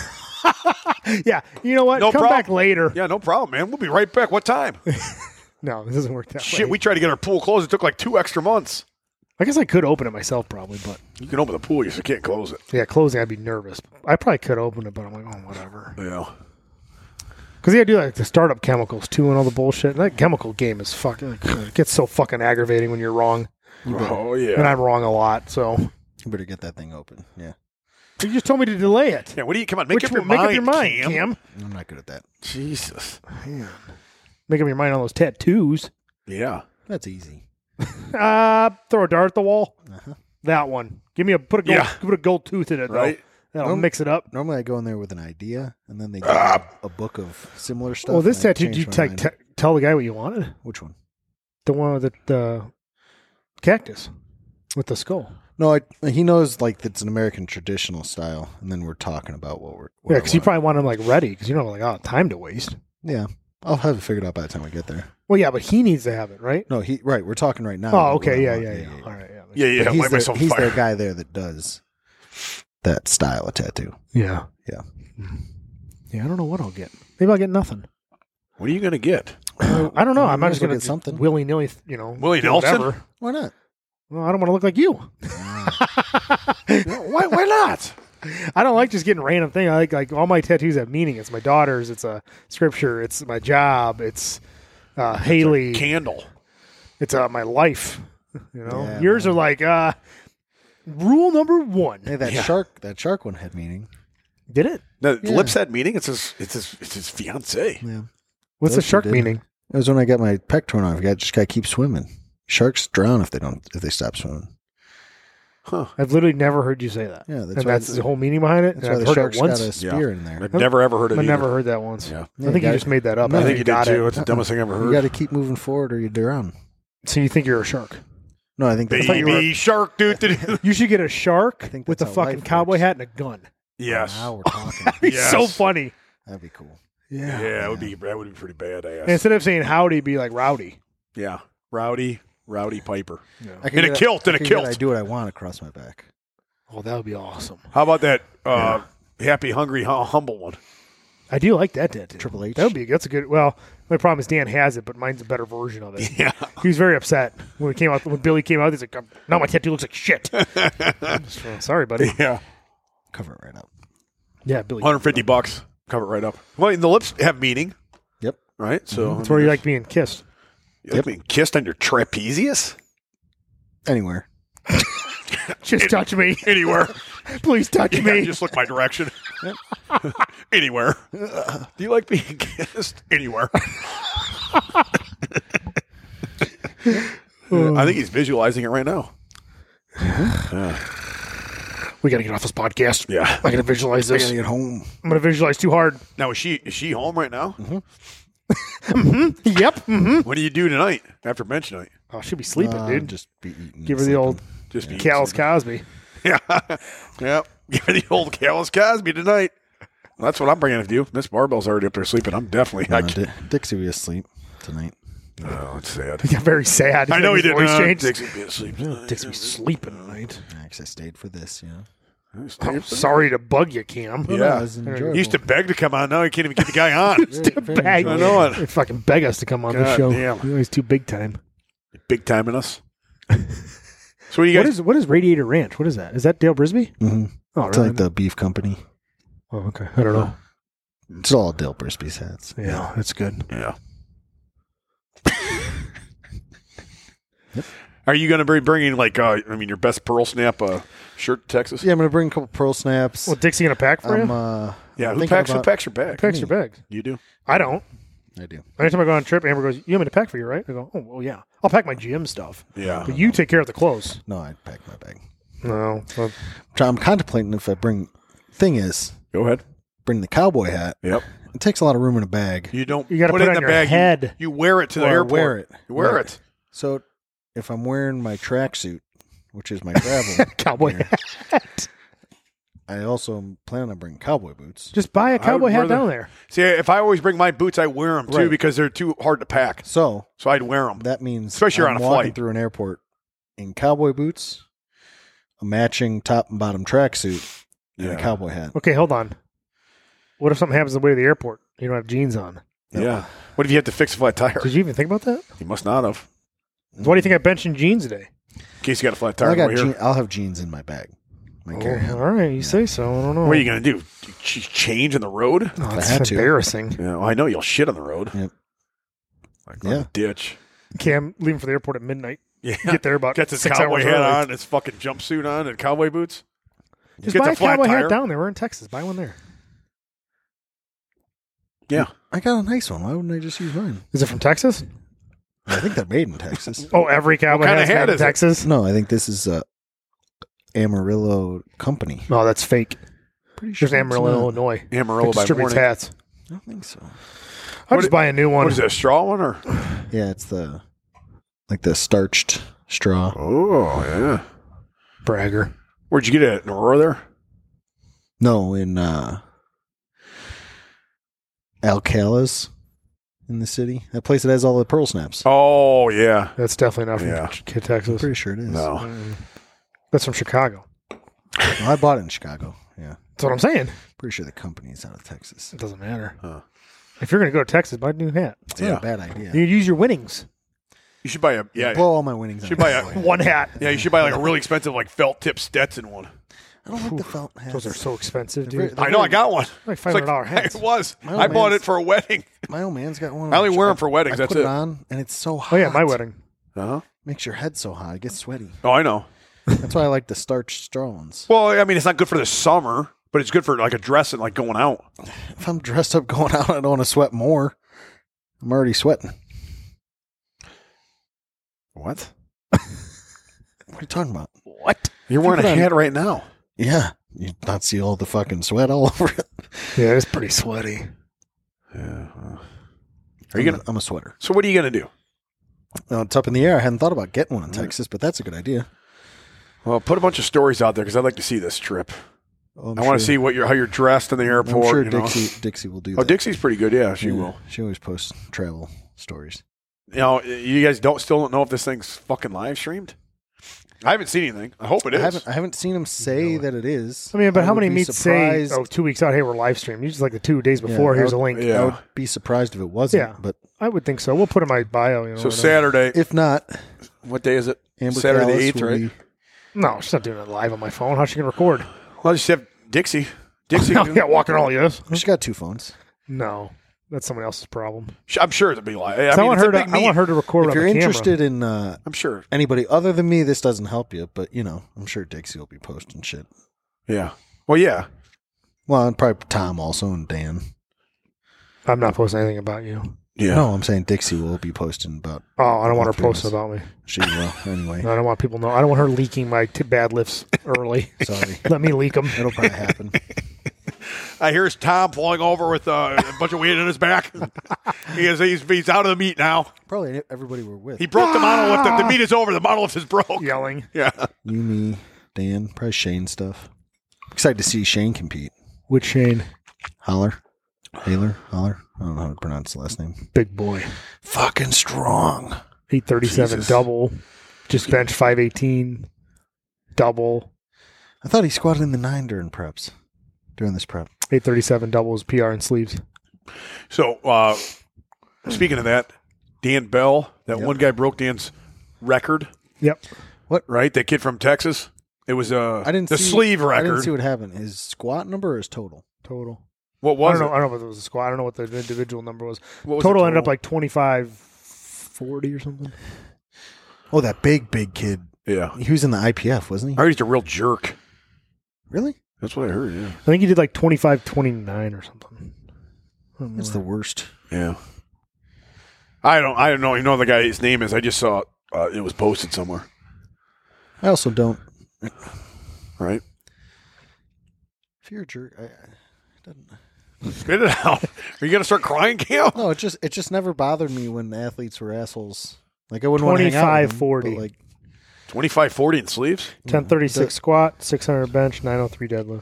Yeah, you know what? No Come problem. back later. Yeah, no problem, man. We'll be right back. What time? No, it doesn't work that Shit, way. we tried to get our pool closed. It took like two extra months. I guess I could open it myself probably, but You can open the pool, you just can't close it. yeah, closing I'd be nervous. I probably could open it, but I'm like, oh, whatever. Yeah. Because you gotta do like the startup chemicals too and all the bullshit. That chemical game is fucking. It gets so fucking aggravating when you're wrong, Oh, and yeah. I'm wrong a lot. So You better get that thing open. Yeah. you just told me to delay it. Yeah, what do you, come on, make Which up your make mind, up your mind, Cam. Cam. I'm not good at that. Jesus. Make up your mind on those tattoos. Yeah. That's easy. Uh throw a dart at the wall. Uh-huh. That one. Give me a put a gold, Yeah. put a gold tooth in it. Right? Though. That'll Um, mix it up. Normally I go in there with an idea, and then they give me a, a book of similar stuff. Well, this and I tattoo, change did you my te- mind. te- tell the guy what you wanted? Which one? The one with the, the cactus with the skull. No, I, he knows like it's an American traditional style, and then we're talking about what we're. What Yeah, I because you want. probably want him like ready because you don't have like oh, time to waste. Yeah, I'll have it figured out by the time we get there. Well, yeah, but he needs to have it, right? No, he right. We're talking right now. Oh, about what okay, I yeah, want. yeah, yeah. All right, yeah, Yeah, yeah. But Light he's myself the, he's fire. the guy there that does that style of tattoo. yeah, Yeah. yeah. I don't know what I'll get. Maybe I'll get nothing. What are you going to get? I don't know. You I'm might not just as well gonna get something. willy nilly, you know, Willie do Nelson? whatever. Why not? Well, I don't want to look like you. why, why not? I don't like just getting random things. I like like all my tattoos have meaning. It's my daughter's. It's a scripture. It's my job. It's uh, Haley. Candle. It's uh, my life. You know, Yeah, yours man. are like uh, rule number one. Hey, that Yeah. shark. That shark one had meaning. Did it? The Yeah. lips had meaning. It's his, it's his, it's his fiance. Yeah. What's Those the shark did. meaning? It was when I got my pec torn off. I just got to keep swimming. Sharks drown if they don't if they stop swimming. Huh. I've literally never heard you say that. Yeah, that's and why that's the- the whole meaning behind it. That's and why I've the heard shark's it once. got a spear in there. I've never ever heard it I either. never heard that once. Yeah. I think you got- just made that up. No, I I think you did got too. it. It's the dumbest thing I've ever You got heard. to keep moving forward or you drown. So you think you're a shark? No, I think that's thought you Baby shark, dude. You should get a shark I think with a that's how fucking life cowboy works. hat and a gun. yes. Now we're talking. That'd be Yes. so funny. That'd be cool. Yeah. Yeah, it would be that would be pretty badass. And instead of saying howdy, be like rowdy. Yeah, Rowdy, Rowdy Piper. I can In a get kilt, I in a can kilt. Get, I do what I want across my back. Oh, that would be awesome. How about that uh, happy, hungry, hu- humble one? I do like that tattoo. Triple H. That would be. That's a good. Well, my problem is Dan has it, but mine's a better version of it. Yeah, He was very upset when it came out. When Billy came out, he's like, "No, my tattoo looks like shit." So, sorry, buddy. yeah. Cover it right up. Yeah, Billy. one hundred fifty bucks. Cover it right up. Well, the lips have meaning, Yep. right? So That's where you like being kissed. you like being kissed on your trapezius. Anywhere. Just touch me. Anywhere. Please touch Yeah, me. just look my direction. Anywhere. Do you like being kissed? Anywhere. I think he's visualizing it right now. We got to get off this podcast. Yeah. I got to visualize I this. gotta get home. I'm going to visualize too hard. Now is she is she home right now? Yep. hmm What do you do tonight after bench night? Oh, she'll be sleeping, Uh, dude. Just be eating. Give her the old Just be Cal's Cosby. Yeah. Yeah. Give her the old Callis Cosby tonight. That's what I'm bringing with you. Miss Barbell's already up there sleeping. I'm definitely. I Uh, can't- Di- Dixie will be asleep tonight. oh, it's sad. He got very sad. I know he His did. voice Uh, changed. Dixie be asleep. Dixie was sleeping tonight. Actually, I stayed for this, you know. I'm sorry to bug you, Cam. No, Yeah. it was He enjoyable. used to beg to come on. Now he can't even get the guy on. Very- very Bag. I enjoyable. know it. They fucking beg us to come on the God show. damn. You know, he's too big time. Big time in us. So what do you What guys? is what is Radiator Ranch? What is that? Is that Dale Brisby? Mhm. Oh, It's really? like the beef company. Oh, okay. I don't know. It's all Dale Brisby's hats. Yeah, that's good. Yeah. Are you going to be bringing like uh, I mean your best pearl snap uh, shirt to Texas? Yeah, I'm gonna bring a couple pearl snaps. Well, Dixie gonna pack for I'm, you? uh, Yeah. I'm Who thinking packs? Who about- packs your bag? Packs your bags. You do. I don't. I do. Anytime I go on a trip, Amber goes, "You want me to pack for you, right?" I go, "Oh, well, yeah. I'll pack my gym stuff. Yeah. But you take care of the clothes." No, I'd pack my bag. No. Well, I'm contemplating if I bring. Thing is, Go ahead. bring the cowboy hat. Yep. It takes a lot of room in a bag. You don't You gotta put, put it it in on the your bag. You- head. You, wear it to the Or airport. wear it. You wear Right. it. So if I'm wearing my tracksuit, which is my travel cowboy gear, hat. I also am planning on bringing cowboy boots. Just buy a cowboy wear hat the- down there. See, if I always bring my boots, I wear them too Right. because they're too hard to pack. So So I'd wear them. that means Especially I'm on a walking flight. through an airport in cowboy boots, a matching top and bottom tracksuit, and a Yeah. cowboy hat. Okay, hold on. What if something happens on the way to the airport? You don't have jeans on. Yeah. What if you have to fix a flat tire? Did you even think about that? You must not have. Why do you think I bench in jeans today? In case you got a flat tire. I got over here. je- I'll have jeans in my bag. My carry-on. Oh, all right, you say so. I don't know. What are you going to do? Ch- Change on the road? Oh, I that's had to. embarrassing. Yeah, well, I know you'll shit on the road. Yep. Like on Yeah. the ditch. Cam leaving for the airport at midnight. Yeah. Get there about Gets his six cowboy hours hat early. on, his fucking jumpsuit on, and cowboy boots. Just Gets buy a a flat cowboy tire. hat down there. We're in Texas. Buy one there. Yeah. I got a nice one. Why wouldn't I just use mine? Is it from Texas? I think they're made in Texas. Oh, every cowboy kind hat's of hat made in is it? Texas. No, I think this is a Amarillo company. No, that's fake. Pretty sure There's it's Amarillo, not. Illinois. Amarillo That by distributes morning. hats. I don't think so. I'll What just it- buy a new one. What is it, a straw one? or? Yeah, it's the like the starched straw. Oh, yeah. Bragger. Where'd you get it? In Aurora there? No, in uh Alcala's in the city. That place that has all the pearl snaps. Oh, yeah. That's definitely not from Yeah. Ch- Texas. I'm pretty sure it is. No. Mm. That's from Chicago. Well, I bought it in Chicago. Yeah. That's what I'm saying. Pretty sure the company is out of Texas. It doesn't matter. Huh. If you're going to go to Texas, buy a new hat. It's Yeah. not a bad idea. You use your winnings. You should buy a, yeah. Blow all my winnings You out. should buy a, One hat. yeah, you should buy like a really expensive like felt tip Stetson one. I don't like the felt hats. Those are so expensive, They're dude. very- I know, I got one. Like It's five hundred dollars hats. It was. My old I bought man's- it for a wedding. My old man's got one. I only wear them for weddings. I That's put it. it on, and it's so hot. Oh, yeah, my wedding. Uh-huh. Makes your head so hot. It gets sweaty. Oh, I know. That's why I like the starched straw ones. Well, I mean, it's not good for the summer, but it's good for like a dress and like going out. If I'm dressed up going out, I don't want to sweat more. I'm already sweating. What? What are you talking about? What? You're wearing Keep a it on. hat right now. Yeah. You not see all the fucking sweat all over it. Yeah, it's pretty sweaty. Yeah. well. Are I'm you gonna? A, I'm a sweater. So what are you gonna do? Uh, it's up in the air. I hadn't thought about getting one in Texas, but that's a good idea. Well, put a bunch of stories out there because I'd like to see this trip. Oh, I'm I want to sure- see what you're how you're dressed in the I'm airport. sure you know. Dixie Dixie will do Oh, that. Dixie's pretty good. Yeah, she Yeah, will. She always posts travel stories. You know, you guys don't still don't know if this thing's fucking live streamed. I haven't seen anything. I hope it I is. haven't I haven't seen him say that it is. I mean, but how would many be meets surprised- say, oh, two weeks out, hey, we're live streaming? Usually like the two days Yeah, before, I here's would- a link. Yeah. I would be surprised if it wasn't. Yeah. But I would think so. We'll put it in my bio. You know, so whatever. Saturday. if not, What day is it? Amber Saturday the Callis eighth, will right? be- No, she's not doing it live on my phone. How's she going to record? Well, I just have Dixie. Dixie. yeah, walking all yes. She's got two phones. No, that's someone else's problem. I'm sure it'll be live. I, I, mean, want it's her a to. big I meet. want her to record If on you're the camera. interested in uh, I'm sure. anybody other than me, this doesn't help you. But you know, I'm sure Dixie will be posting shit. Yeah. Well, yeah. Well, and probably Tom also and Dan. I'm not posting anything about you. Yeah. No, I'm saying Dixie will be posting about. Oh, I don't want her Three of posting us. about me. She will anyway. No, I don't want people to know. I don't want her leaking my t- bad lifts early. Sorry, Let me leak them. it'll probably happen. I hear Tom falling over with uh, a bunch of weight in his back. he is, he's, he's out of the meat now. Probably everybody we're with. He broke the monolift. The, the meat is over. The monolift is broke. Yelling. Yeah. You, me, Dan, probably Shane stuff. Excited to see Shane compete. Which Shane? Holler, Haler, Holler. I don't know how to pronounce the last name. Big boy. Fucking strong. eight thirty-seven Jesus. double. Just bench five eighteen double. I thought he squatted in the nine during preps. During this prep. eight thirty-seven doubles, P R and sleeves. So, uh, speaking of that, Dan Bell, that Yep. one guy broke Dan's record, Yep. right? That kid from Texas. It was uh, I didn't the see, sleeve I record. didn't see what happened. His squat number or his total? Total. what I was don't it? know. I don't know if it was a squat. I don't know what the individual number was. What was total, the ended up like twenty-five forty or something. Oh, that big, big kid. Yeah. He was in the I P F, wasn't I he? heard he's a real jerk. Really? That's what I heard, yeah. I think he did like twenty-five twenty-nine or something. I don't That's the remember. worst. Yeah. I don't. I don't know. You know the guy's name is. I just saw uh, it was posted somewhere. I also don't. Right. If you're a jerk, I, I it doesn't. Spit it out. Are you gonna start crying, Cam? No, it just it just never bothered me when athletes were assholes. Like I wouldn't want to hang out with twenty-five them, forty. but, like twenty-five forty in sleeves. ten thirty-six the- squat, six hundred bench, nine oh three deadlift.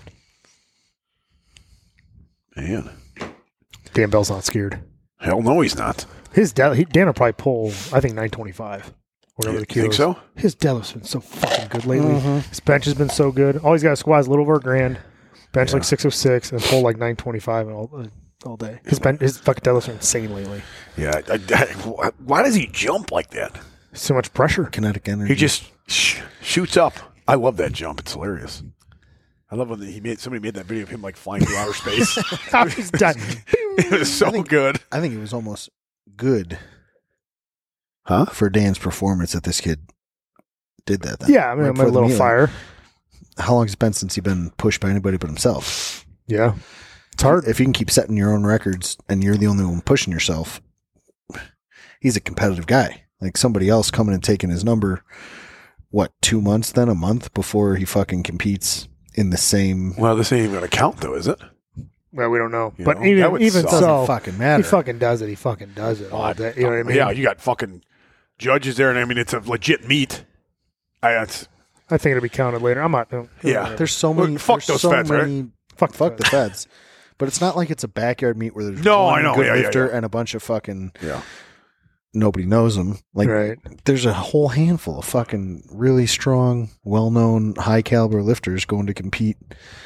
Man, Dan Bell's not scared. hell no, he's not. His de- he, Dan will probably pull, I think, nine twenty-five. Whatever You the kilo think is. so? His deadlift's been so fucking good lately. Mhm. His bench has been so good. All he's got to squat is a little over a grand, bench Yeah. like six oh six, and pull like nine twenty-five all, uh, all day. His bench, his fucking deadlifts are insane lately. Yeah. I, I, why does he jump like that? So much pressure. kinetic energy. He just sh- shoots up. I love that jump. It's hilarious. I love when he made somebody made that video of him like flying through outer space. He's done. It was so good. I think it was almost good Huh? for Dan's performance that this kid did that. Then. Yeah, I mean, Right I'm a before the little meal. fire. How long has it been since he's been pushed by anybody but himself? Yeah. It's hard. If you can keep setting your own records and you're the only one pushing yourself, he's a competitive guy. Like somebody else coming and taking his number, what, two months then, a month before he fucking competes in the same. Well, this ain't even going to count, though, is it? Well, we don't know. You but know, that even would even suck. so, Doesn't fucking matter. he fucking does it. He fucking does it all day. You know what I mean? Yeah, you got fucking judges there, and I mean, it's a legit meet. I, it's, I think it'll be counted later. I'm not. No, Yeah. There's so Well, many. fuck there's those so feds, right? many, fuck, Fuck the feds. But it's not like it's a backyard meet where there's No, one I know. good Yeah, yeah, lifter yeah. and a bunch of fucking yeah. nobody knows them. Like Right. there's a whole handful of fucking really strong, well-known, high-caliber lifters going to compete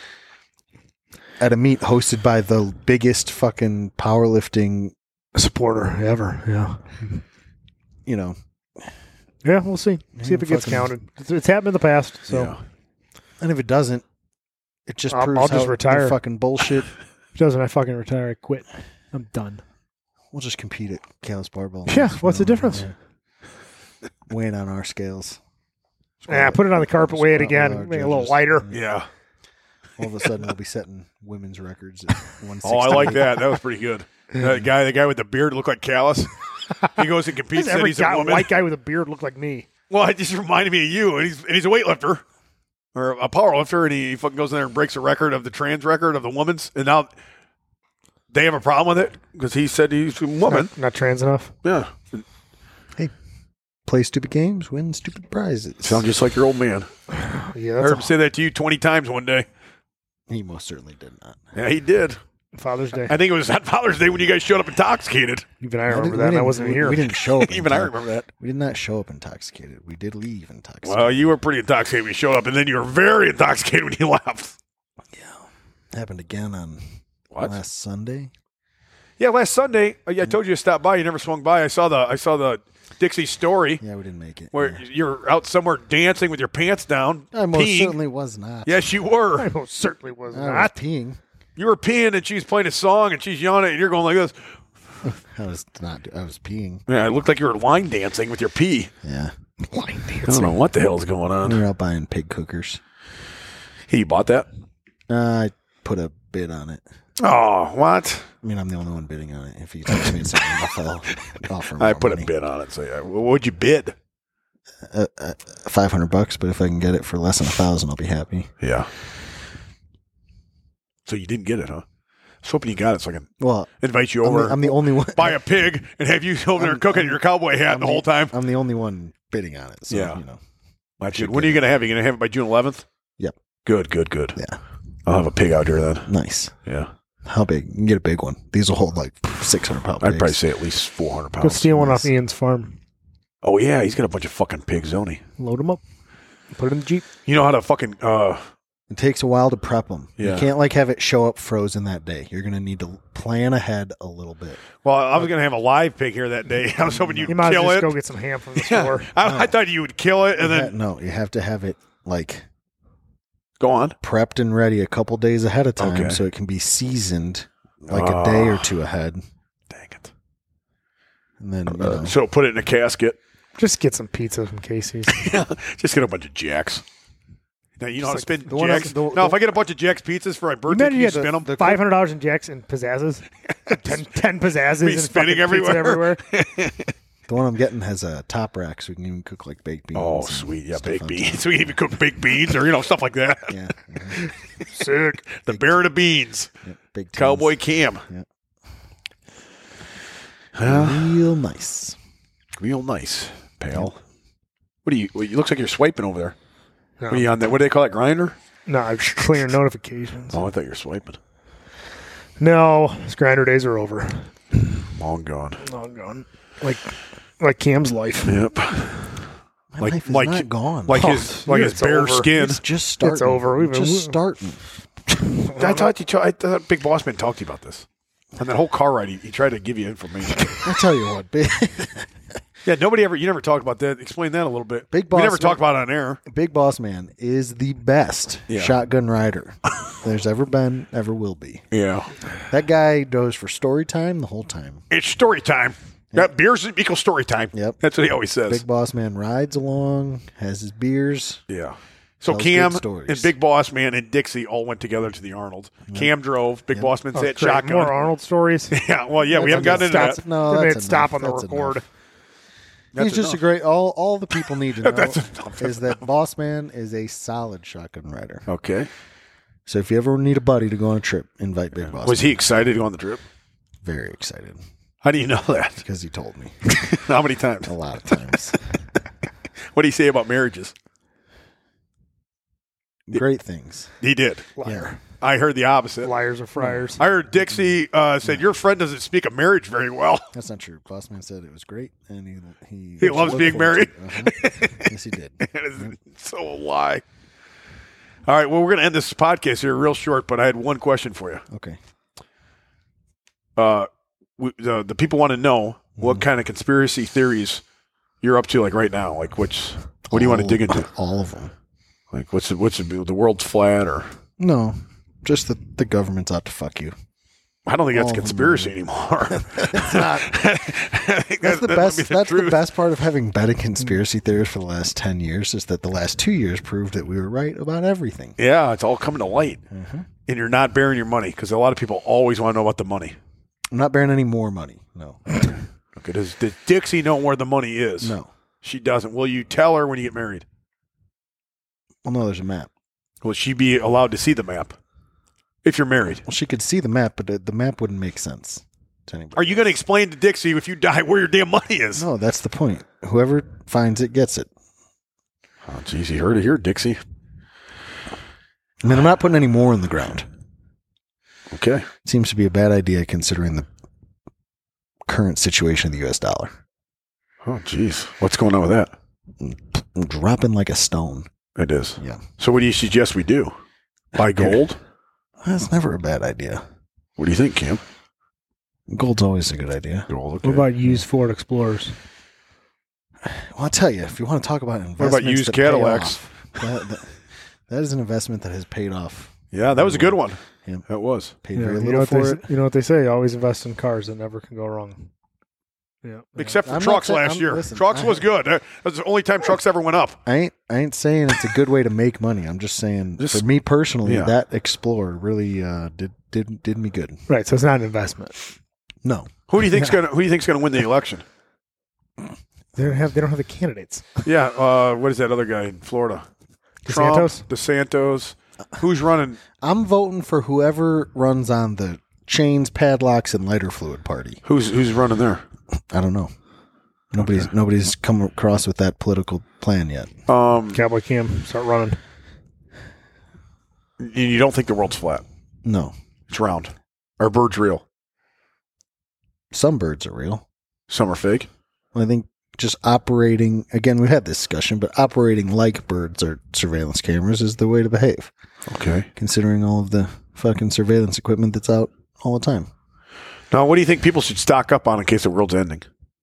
at a meet hosted by the biggest fucking powerlifting. supporter ever. Yeah. You know, Yeah, we'll see. See if it gets fucking- counted. It's, it's happened in the past. So Yeah. and if it doesn't, it just I'll- proves I'll just how retire. the fucking bullshit. if it doesn't, I fucking retire. I quit. I'm done. We'll just compete at Callus Barbell. Yeah, what's the difference? Yeah. Weighing on our scales. Yeah, put it on the carpet, weigh it Squat with our again, make it a little judges. lighter. Yeah. All of a sudden, we'll be setting women's records at one sixty. Oh, I like that. That was pretty good. That guy, the guy with the beard looked like Callus. He goes and competes, Does and every he's guy, a woman. white guy with a beard look like me? Well, it just reminded me of you, and he's and he's a weightlifter or a power lifter, and he fucking goes in there and breaks a record of the trans record of the woman's, and now they have a problem with it because he said he's a woman. Not, not trans enough. Yeah, Play stupid games, win stupid prizes. sound just like your old man. Yeah, I that's heard him say that to you twenty times one day. He most certainly did not. Yeah, he did. a Father's Day. I think it was on Father's Day when you guys showed up intoxicated. Even I We remember didn't- that. and we I didn't- wasn't we, here. We didn't show up. Even I intox- remember that. We did not show up intoxicated. We did leave intoxicated. Well, you were pretty intoxicated when you showed up, and then you were very intoxicated when you left. Happened again on What? last Sunday. Yeah, last Sunday, I I told you to stop by. You never swung by. I saw the I saw the Dixie story Yeah, we didn't make it. where Yeah. you're out somewhere dancing with your pants down. I most peeing. certainly was not. Yes, you were. I most certainly was I was not. peeing. You were peeing, and she's playing a song, and she's yawning, and you're going like this. I was not. I was peeing. Yeah, it looked like you were line dancing with your pee. Yeah. Line I don't dancing. know what the hell's going We on. were out buying pig cookers. He bought that? Uh, I put a bid on it. Oh, what? I mean, I'm the only one bidding on it. If he takes me something, I'll offer more I put money. a bid on it. So, yeah. Well, what'd you bid? Uh, uh, five hundred bucks, but if I can get it for less than a thousand, I'll be happy. Yeah. So you didn't get it, huh? I was hoping you got it so I can Well, invite you I'm over, the, I'm the only one. buy a pig, and have you over there I'm- cooking in your cowboy hat I'm the whole time. I'm the only one bidding on it. So, Yeah. you know. That's should good. When are you get going to have it? You going to have it by June eleventh? Yep. Good, good, good. Yeah. I'll have a pig out here then. Nice. Yeah. How big? You can get a big one. These will hold like six hundred pound I'd pigs. probably say at least four hundred Go pounds. steal one Nice. off Ian's farm. Oh, yeah. He's got a bunch of fucking pigs, don't he? Load them up. Put it in the Jeep. You know how to fucking. Uh, It takes a while to prep them. Yeah. You can't like have it show up frozen that day. You're going to need to plan ahead a little bit. well, I was going to have a live pig here that day. I was hoping you'd You might as kill well it. just go get some ham from the Yeah. store. I, I thought you would kill it and You ha- then no, you have to have it like go on. prepped and ready a couple days ahead of time Okay. so it can be seasoned like a day or Oh. two ahead. Dang it. And then, you Uh, know, so put it in a casket. Just get some pizza from Casey's. Just get a bunch of jacks. Now, you know how to Just spin the one Jack's. up- the- now, if the- I get a bunch of Jack's pizzas for my birthday, Imagine can you you had spin them? the five hundred dollars in Jacks and pizzazzes, ten, ten pizzazzes, Be and spinning fucking pizza everywhere. everywhere. The one I'm getting has a top rack, so we can even cook like baked beans. Oh, and sweet. Yeah, stuff baked on beans. We can even cook baked beans or, you know, stuff like that. top. Yeah, mhm. Sick. The Baron of Beans. yeah, baked beans. Cowboy Cam. real nice. Real nice, pal. What do you, well, it looks like you're swiping over there. No, What are you on that? What do they call it? Grinder? no, I'm just clearing notifications. Oh, I thought you were swiping. No, his grinder days are over. Long gone. Long gone. Like, like Cam's life. Yep. My Like- life is like- not gone. Like Oh, his like his it's bare over. skin. it's just starting. It's over. We've been- just starting. I thought you. T- I thought Big Boss Man talked to you about this. On that whole car ride, he, he tried to give you information. I tell you what, big, yeah, nobody ever. You never talked about that. Explain that a little bit. Big We Boss never Man- talked about it on air. Big Boss Man is the best Yeah. shotgun rider there's ever been, ever will be. Yeah. That guy goes for story time the whole time. It's story time. That beers equals story time. Yep. That's what he always says. Big Boss Man rides along, has his beers. Yeah. So Tells Cam good stories. and Big Boss Man and Dixie all went together to the Arnold. Cam drove. Big Boss Man Oh, sat great. shotgun. More Arnold stories. Yeah. Well, yeah, we That's haven't gotten into enough. that. No, They made that's it stop enough. on the That's record. enough. That's He's just enough. a great. All all the people need to know That's enough. is that Boss Man is a solid shotgun rider. Okay. So if you ever need a buddy to go on a trip, invite Big Boss. Was Man. he excited to go on the trip? Very excited How do you know that? because he told me How many times? a lot of times. What did he say about marriages? Great things. He did. Yeah. I heard the opposite. Liars or friars. I heard Dixie uh, said, your friend doesn't speak of marriage very well. That's not true. Boss Man said it was great, and he he, He loves looked being forward married. to it. Uh-huh. Yes, he did. It's so a lie. All right, well, we're going to end this podcast here real short, but I had one question for you. Okay. Uh, we, the, the people want to know what kind of conspiracy theories you're up to, like right now. Like, which, what do you want to All- dig into? All of them. Like, what's the, what's the, the world's flat, or No, just that the government's out to fuck you. I don't think that's All of them conspiracy are- anymore. It's not. I think That's the that- best. that'd be That's the truth. best part of having been a conspiracy theorist for the last ten years is that the last two years proved that we were right about everything. Yeah, it's all coming to light, Mm-hmm. and you're not bearing your money because a lot of people always want to know about the money. I'm not bearing any more money. No, Okay, does, does Dixie know where the money is? no. She doesn't. Will you tell her when you get married? Well, no. There's a map. Will she be allowed to see the map if you're married? Well, she could see the map, but the, the map wouldn't make sense to anybody. Are you going to explain to Dixie if you die where your damn money is? No, that's the point. Whoever finds it gets it. Oh, geez, you heard it here, Dixie. I mean, I'm not putting any more in the ground. Okay. It seems to be a bad idea considering the current situation of the U S dollar. Oh, geez. What's going on with that? I'm dropping like a stone. It is. Yeah. So what do you suggest we do? Buy gold? That's never a bad idea. What do you think, Cam? Gold's always a good idea. Gold, okay. What about used Ford Explorers? Well, I'll tell you, if you want to talk about investments about used that pay Cadillacs? off, that, that, that is an investment that has paid off. Yeah, that was a good one. Yeah. That was. Paid Yeah, very you, know little what for they, it. s- you know what they say? Always invest in cars that never can go wrong. Yeah. Except for I'm not trucks saying- last I'm- year. listen, trucks I- was good. That was the only time trucks ever went up. I ain't I ain't saying it's a good way to make money. I'm just saying Just- for me personally, yeah. that Explorer really uh, did did did me good. Right. So it's not an investment. No, Who do you think's gonna Who do you think's gonna win the election? They don't have. They don't have the candidates. Yeah. Uh, what is that other guy in Florida? Trump, DeSantos? DeSantos. Who's running? I'm voting for whoever runs on the chains, padlocks, and lighter fluid party. Who's Who's running there? I don't know. Nobody's nobody's come across with that political plan yet. Um, Cowboy Cam, start running. you you don't think the world's flat? No, It's round. Are birds real? some birds are real. Some are fake. I think just operating again, we had this discussion, but operating like birds or surveillance cameras is the way to behave. Okay. Considering all of the fucking surveillance equipment that's out all the time. Now, what do you think people should stock up on in case the world's ending?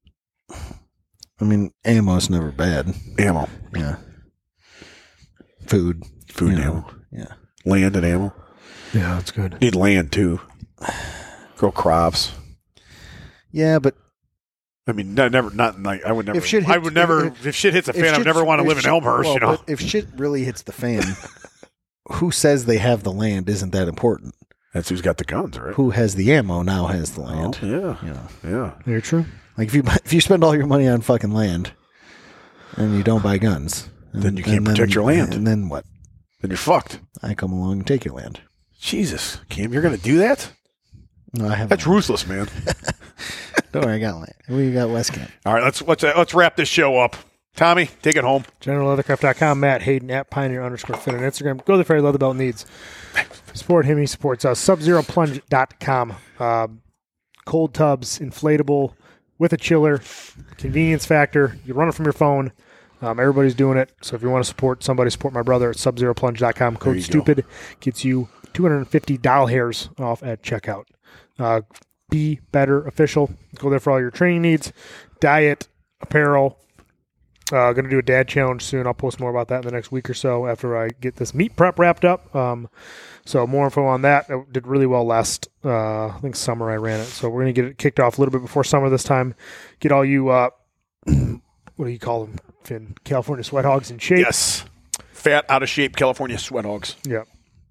I mean, ammo's never bad. Ammo, Yeah. Food. food, you and know, ammo, Yeah. land and ammo. Yeah, that's good. Need land too. Grow crops. Yeah, but I mean, no, never, not like I would never. If shit I hits- would never. if- If, shit hits a If fan, I would shit- never want to if live in shit- Elmhurst. well, you know, but if shit really hits the fan, who says they have the land isn't that important. that's who's got the guns, right? Who has the ammo now has the land. Oh, yeah, You know, yeah. Very true. like if you if you spend all your money on fucking land and you don't buy guns, and, Then you can't and protect your land. And then what? Then you're fucked. I come along and take your land. Jesus, Cam, you're gonna do that? No, I have. That's ruthless, man. Don't worry, I got land. We got West Camp. All right, let's let's uh, let's wrap this show up. Tommy, take it home. general leathercraft dot com, Matt Hayden at Pioneer underscore Fit on Instagram. Go there for your leather belt needs. Support him, he supports us. Sub Zero Plunge dot com. Um, cold tubs, inflatable, with a chiller, convenience factor. You run it from your phone. Um, everybody's doing it. So if you want to support somebody, support my brother at Sub Zero Plunge dot com. Code you go. STUPID gets you two hundred fifty doll hairs off at checkout. Uh, Be Better Official. Go there for all your training needs, diet, apparel. Uh, going to do a dad challenge soon. I'll post more about that in the next week or so after I get this meat prep wrapped up. Um, so more info on that. It did really well last, uh, I think summer I ran it. So we're going to get it kicked off a little bit before summer this time. Get all you, uh, what do you call them, Finn? California sweat hogs in shape. Yes, fat, out of shape California sweat hogs. Yeah.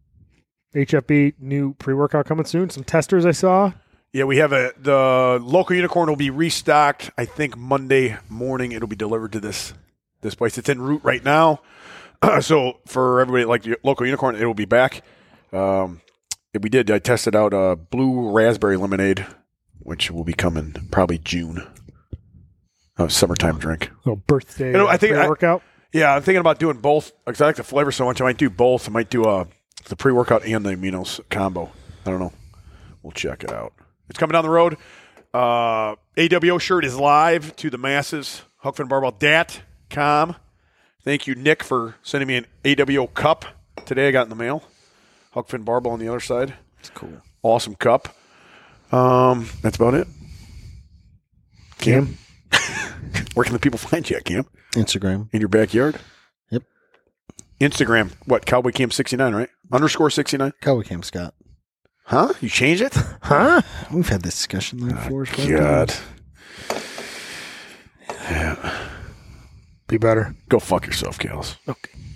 H F B new pre-workout coming soon. Some testers I saw. Yeah, we have a the local unicorn will be restocked. I think Monday morning it'll be delivered to this this place. It's en route right now. So for everybody like the local unicorn, it will be back. Um, we did. I tested out a blue raspberry lemonade, which will be coming probably June. Oh, summertime drink. Little birthday You know, I think I- pre-workout. Yeah, I'm thinking about doing both because I like the flavor so much. I might do both. I might do uh, the pre-workout and the aminos combo. I don't know. We'll check it out. It's coming down the road. Uh, A W O shirt is live to the masses. Huck Finn Barbell dot com. Thank you, Nick, for sending me an A W O cup today. I got in the mail. Huck Finn Barbell on the other side. It's cool. Awesome cup. Um, that's about it. Cam, where can the people find you at, Cam? Instagram. In your backyard? Yep. Instagram, what? Cowboy Cam sixty-nine, right? Underscore sixty-nine? Cowboy Camp Scott. Huh? You changed it? Huh? We've had this discussion like four or five God. times. Yeah. Be better. Go fuck yourself, Gals. Okay.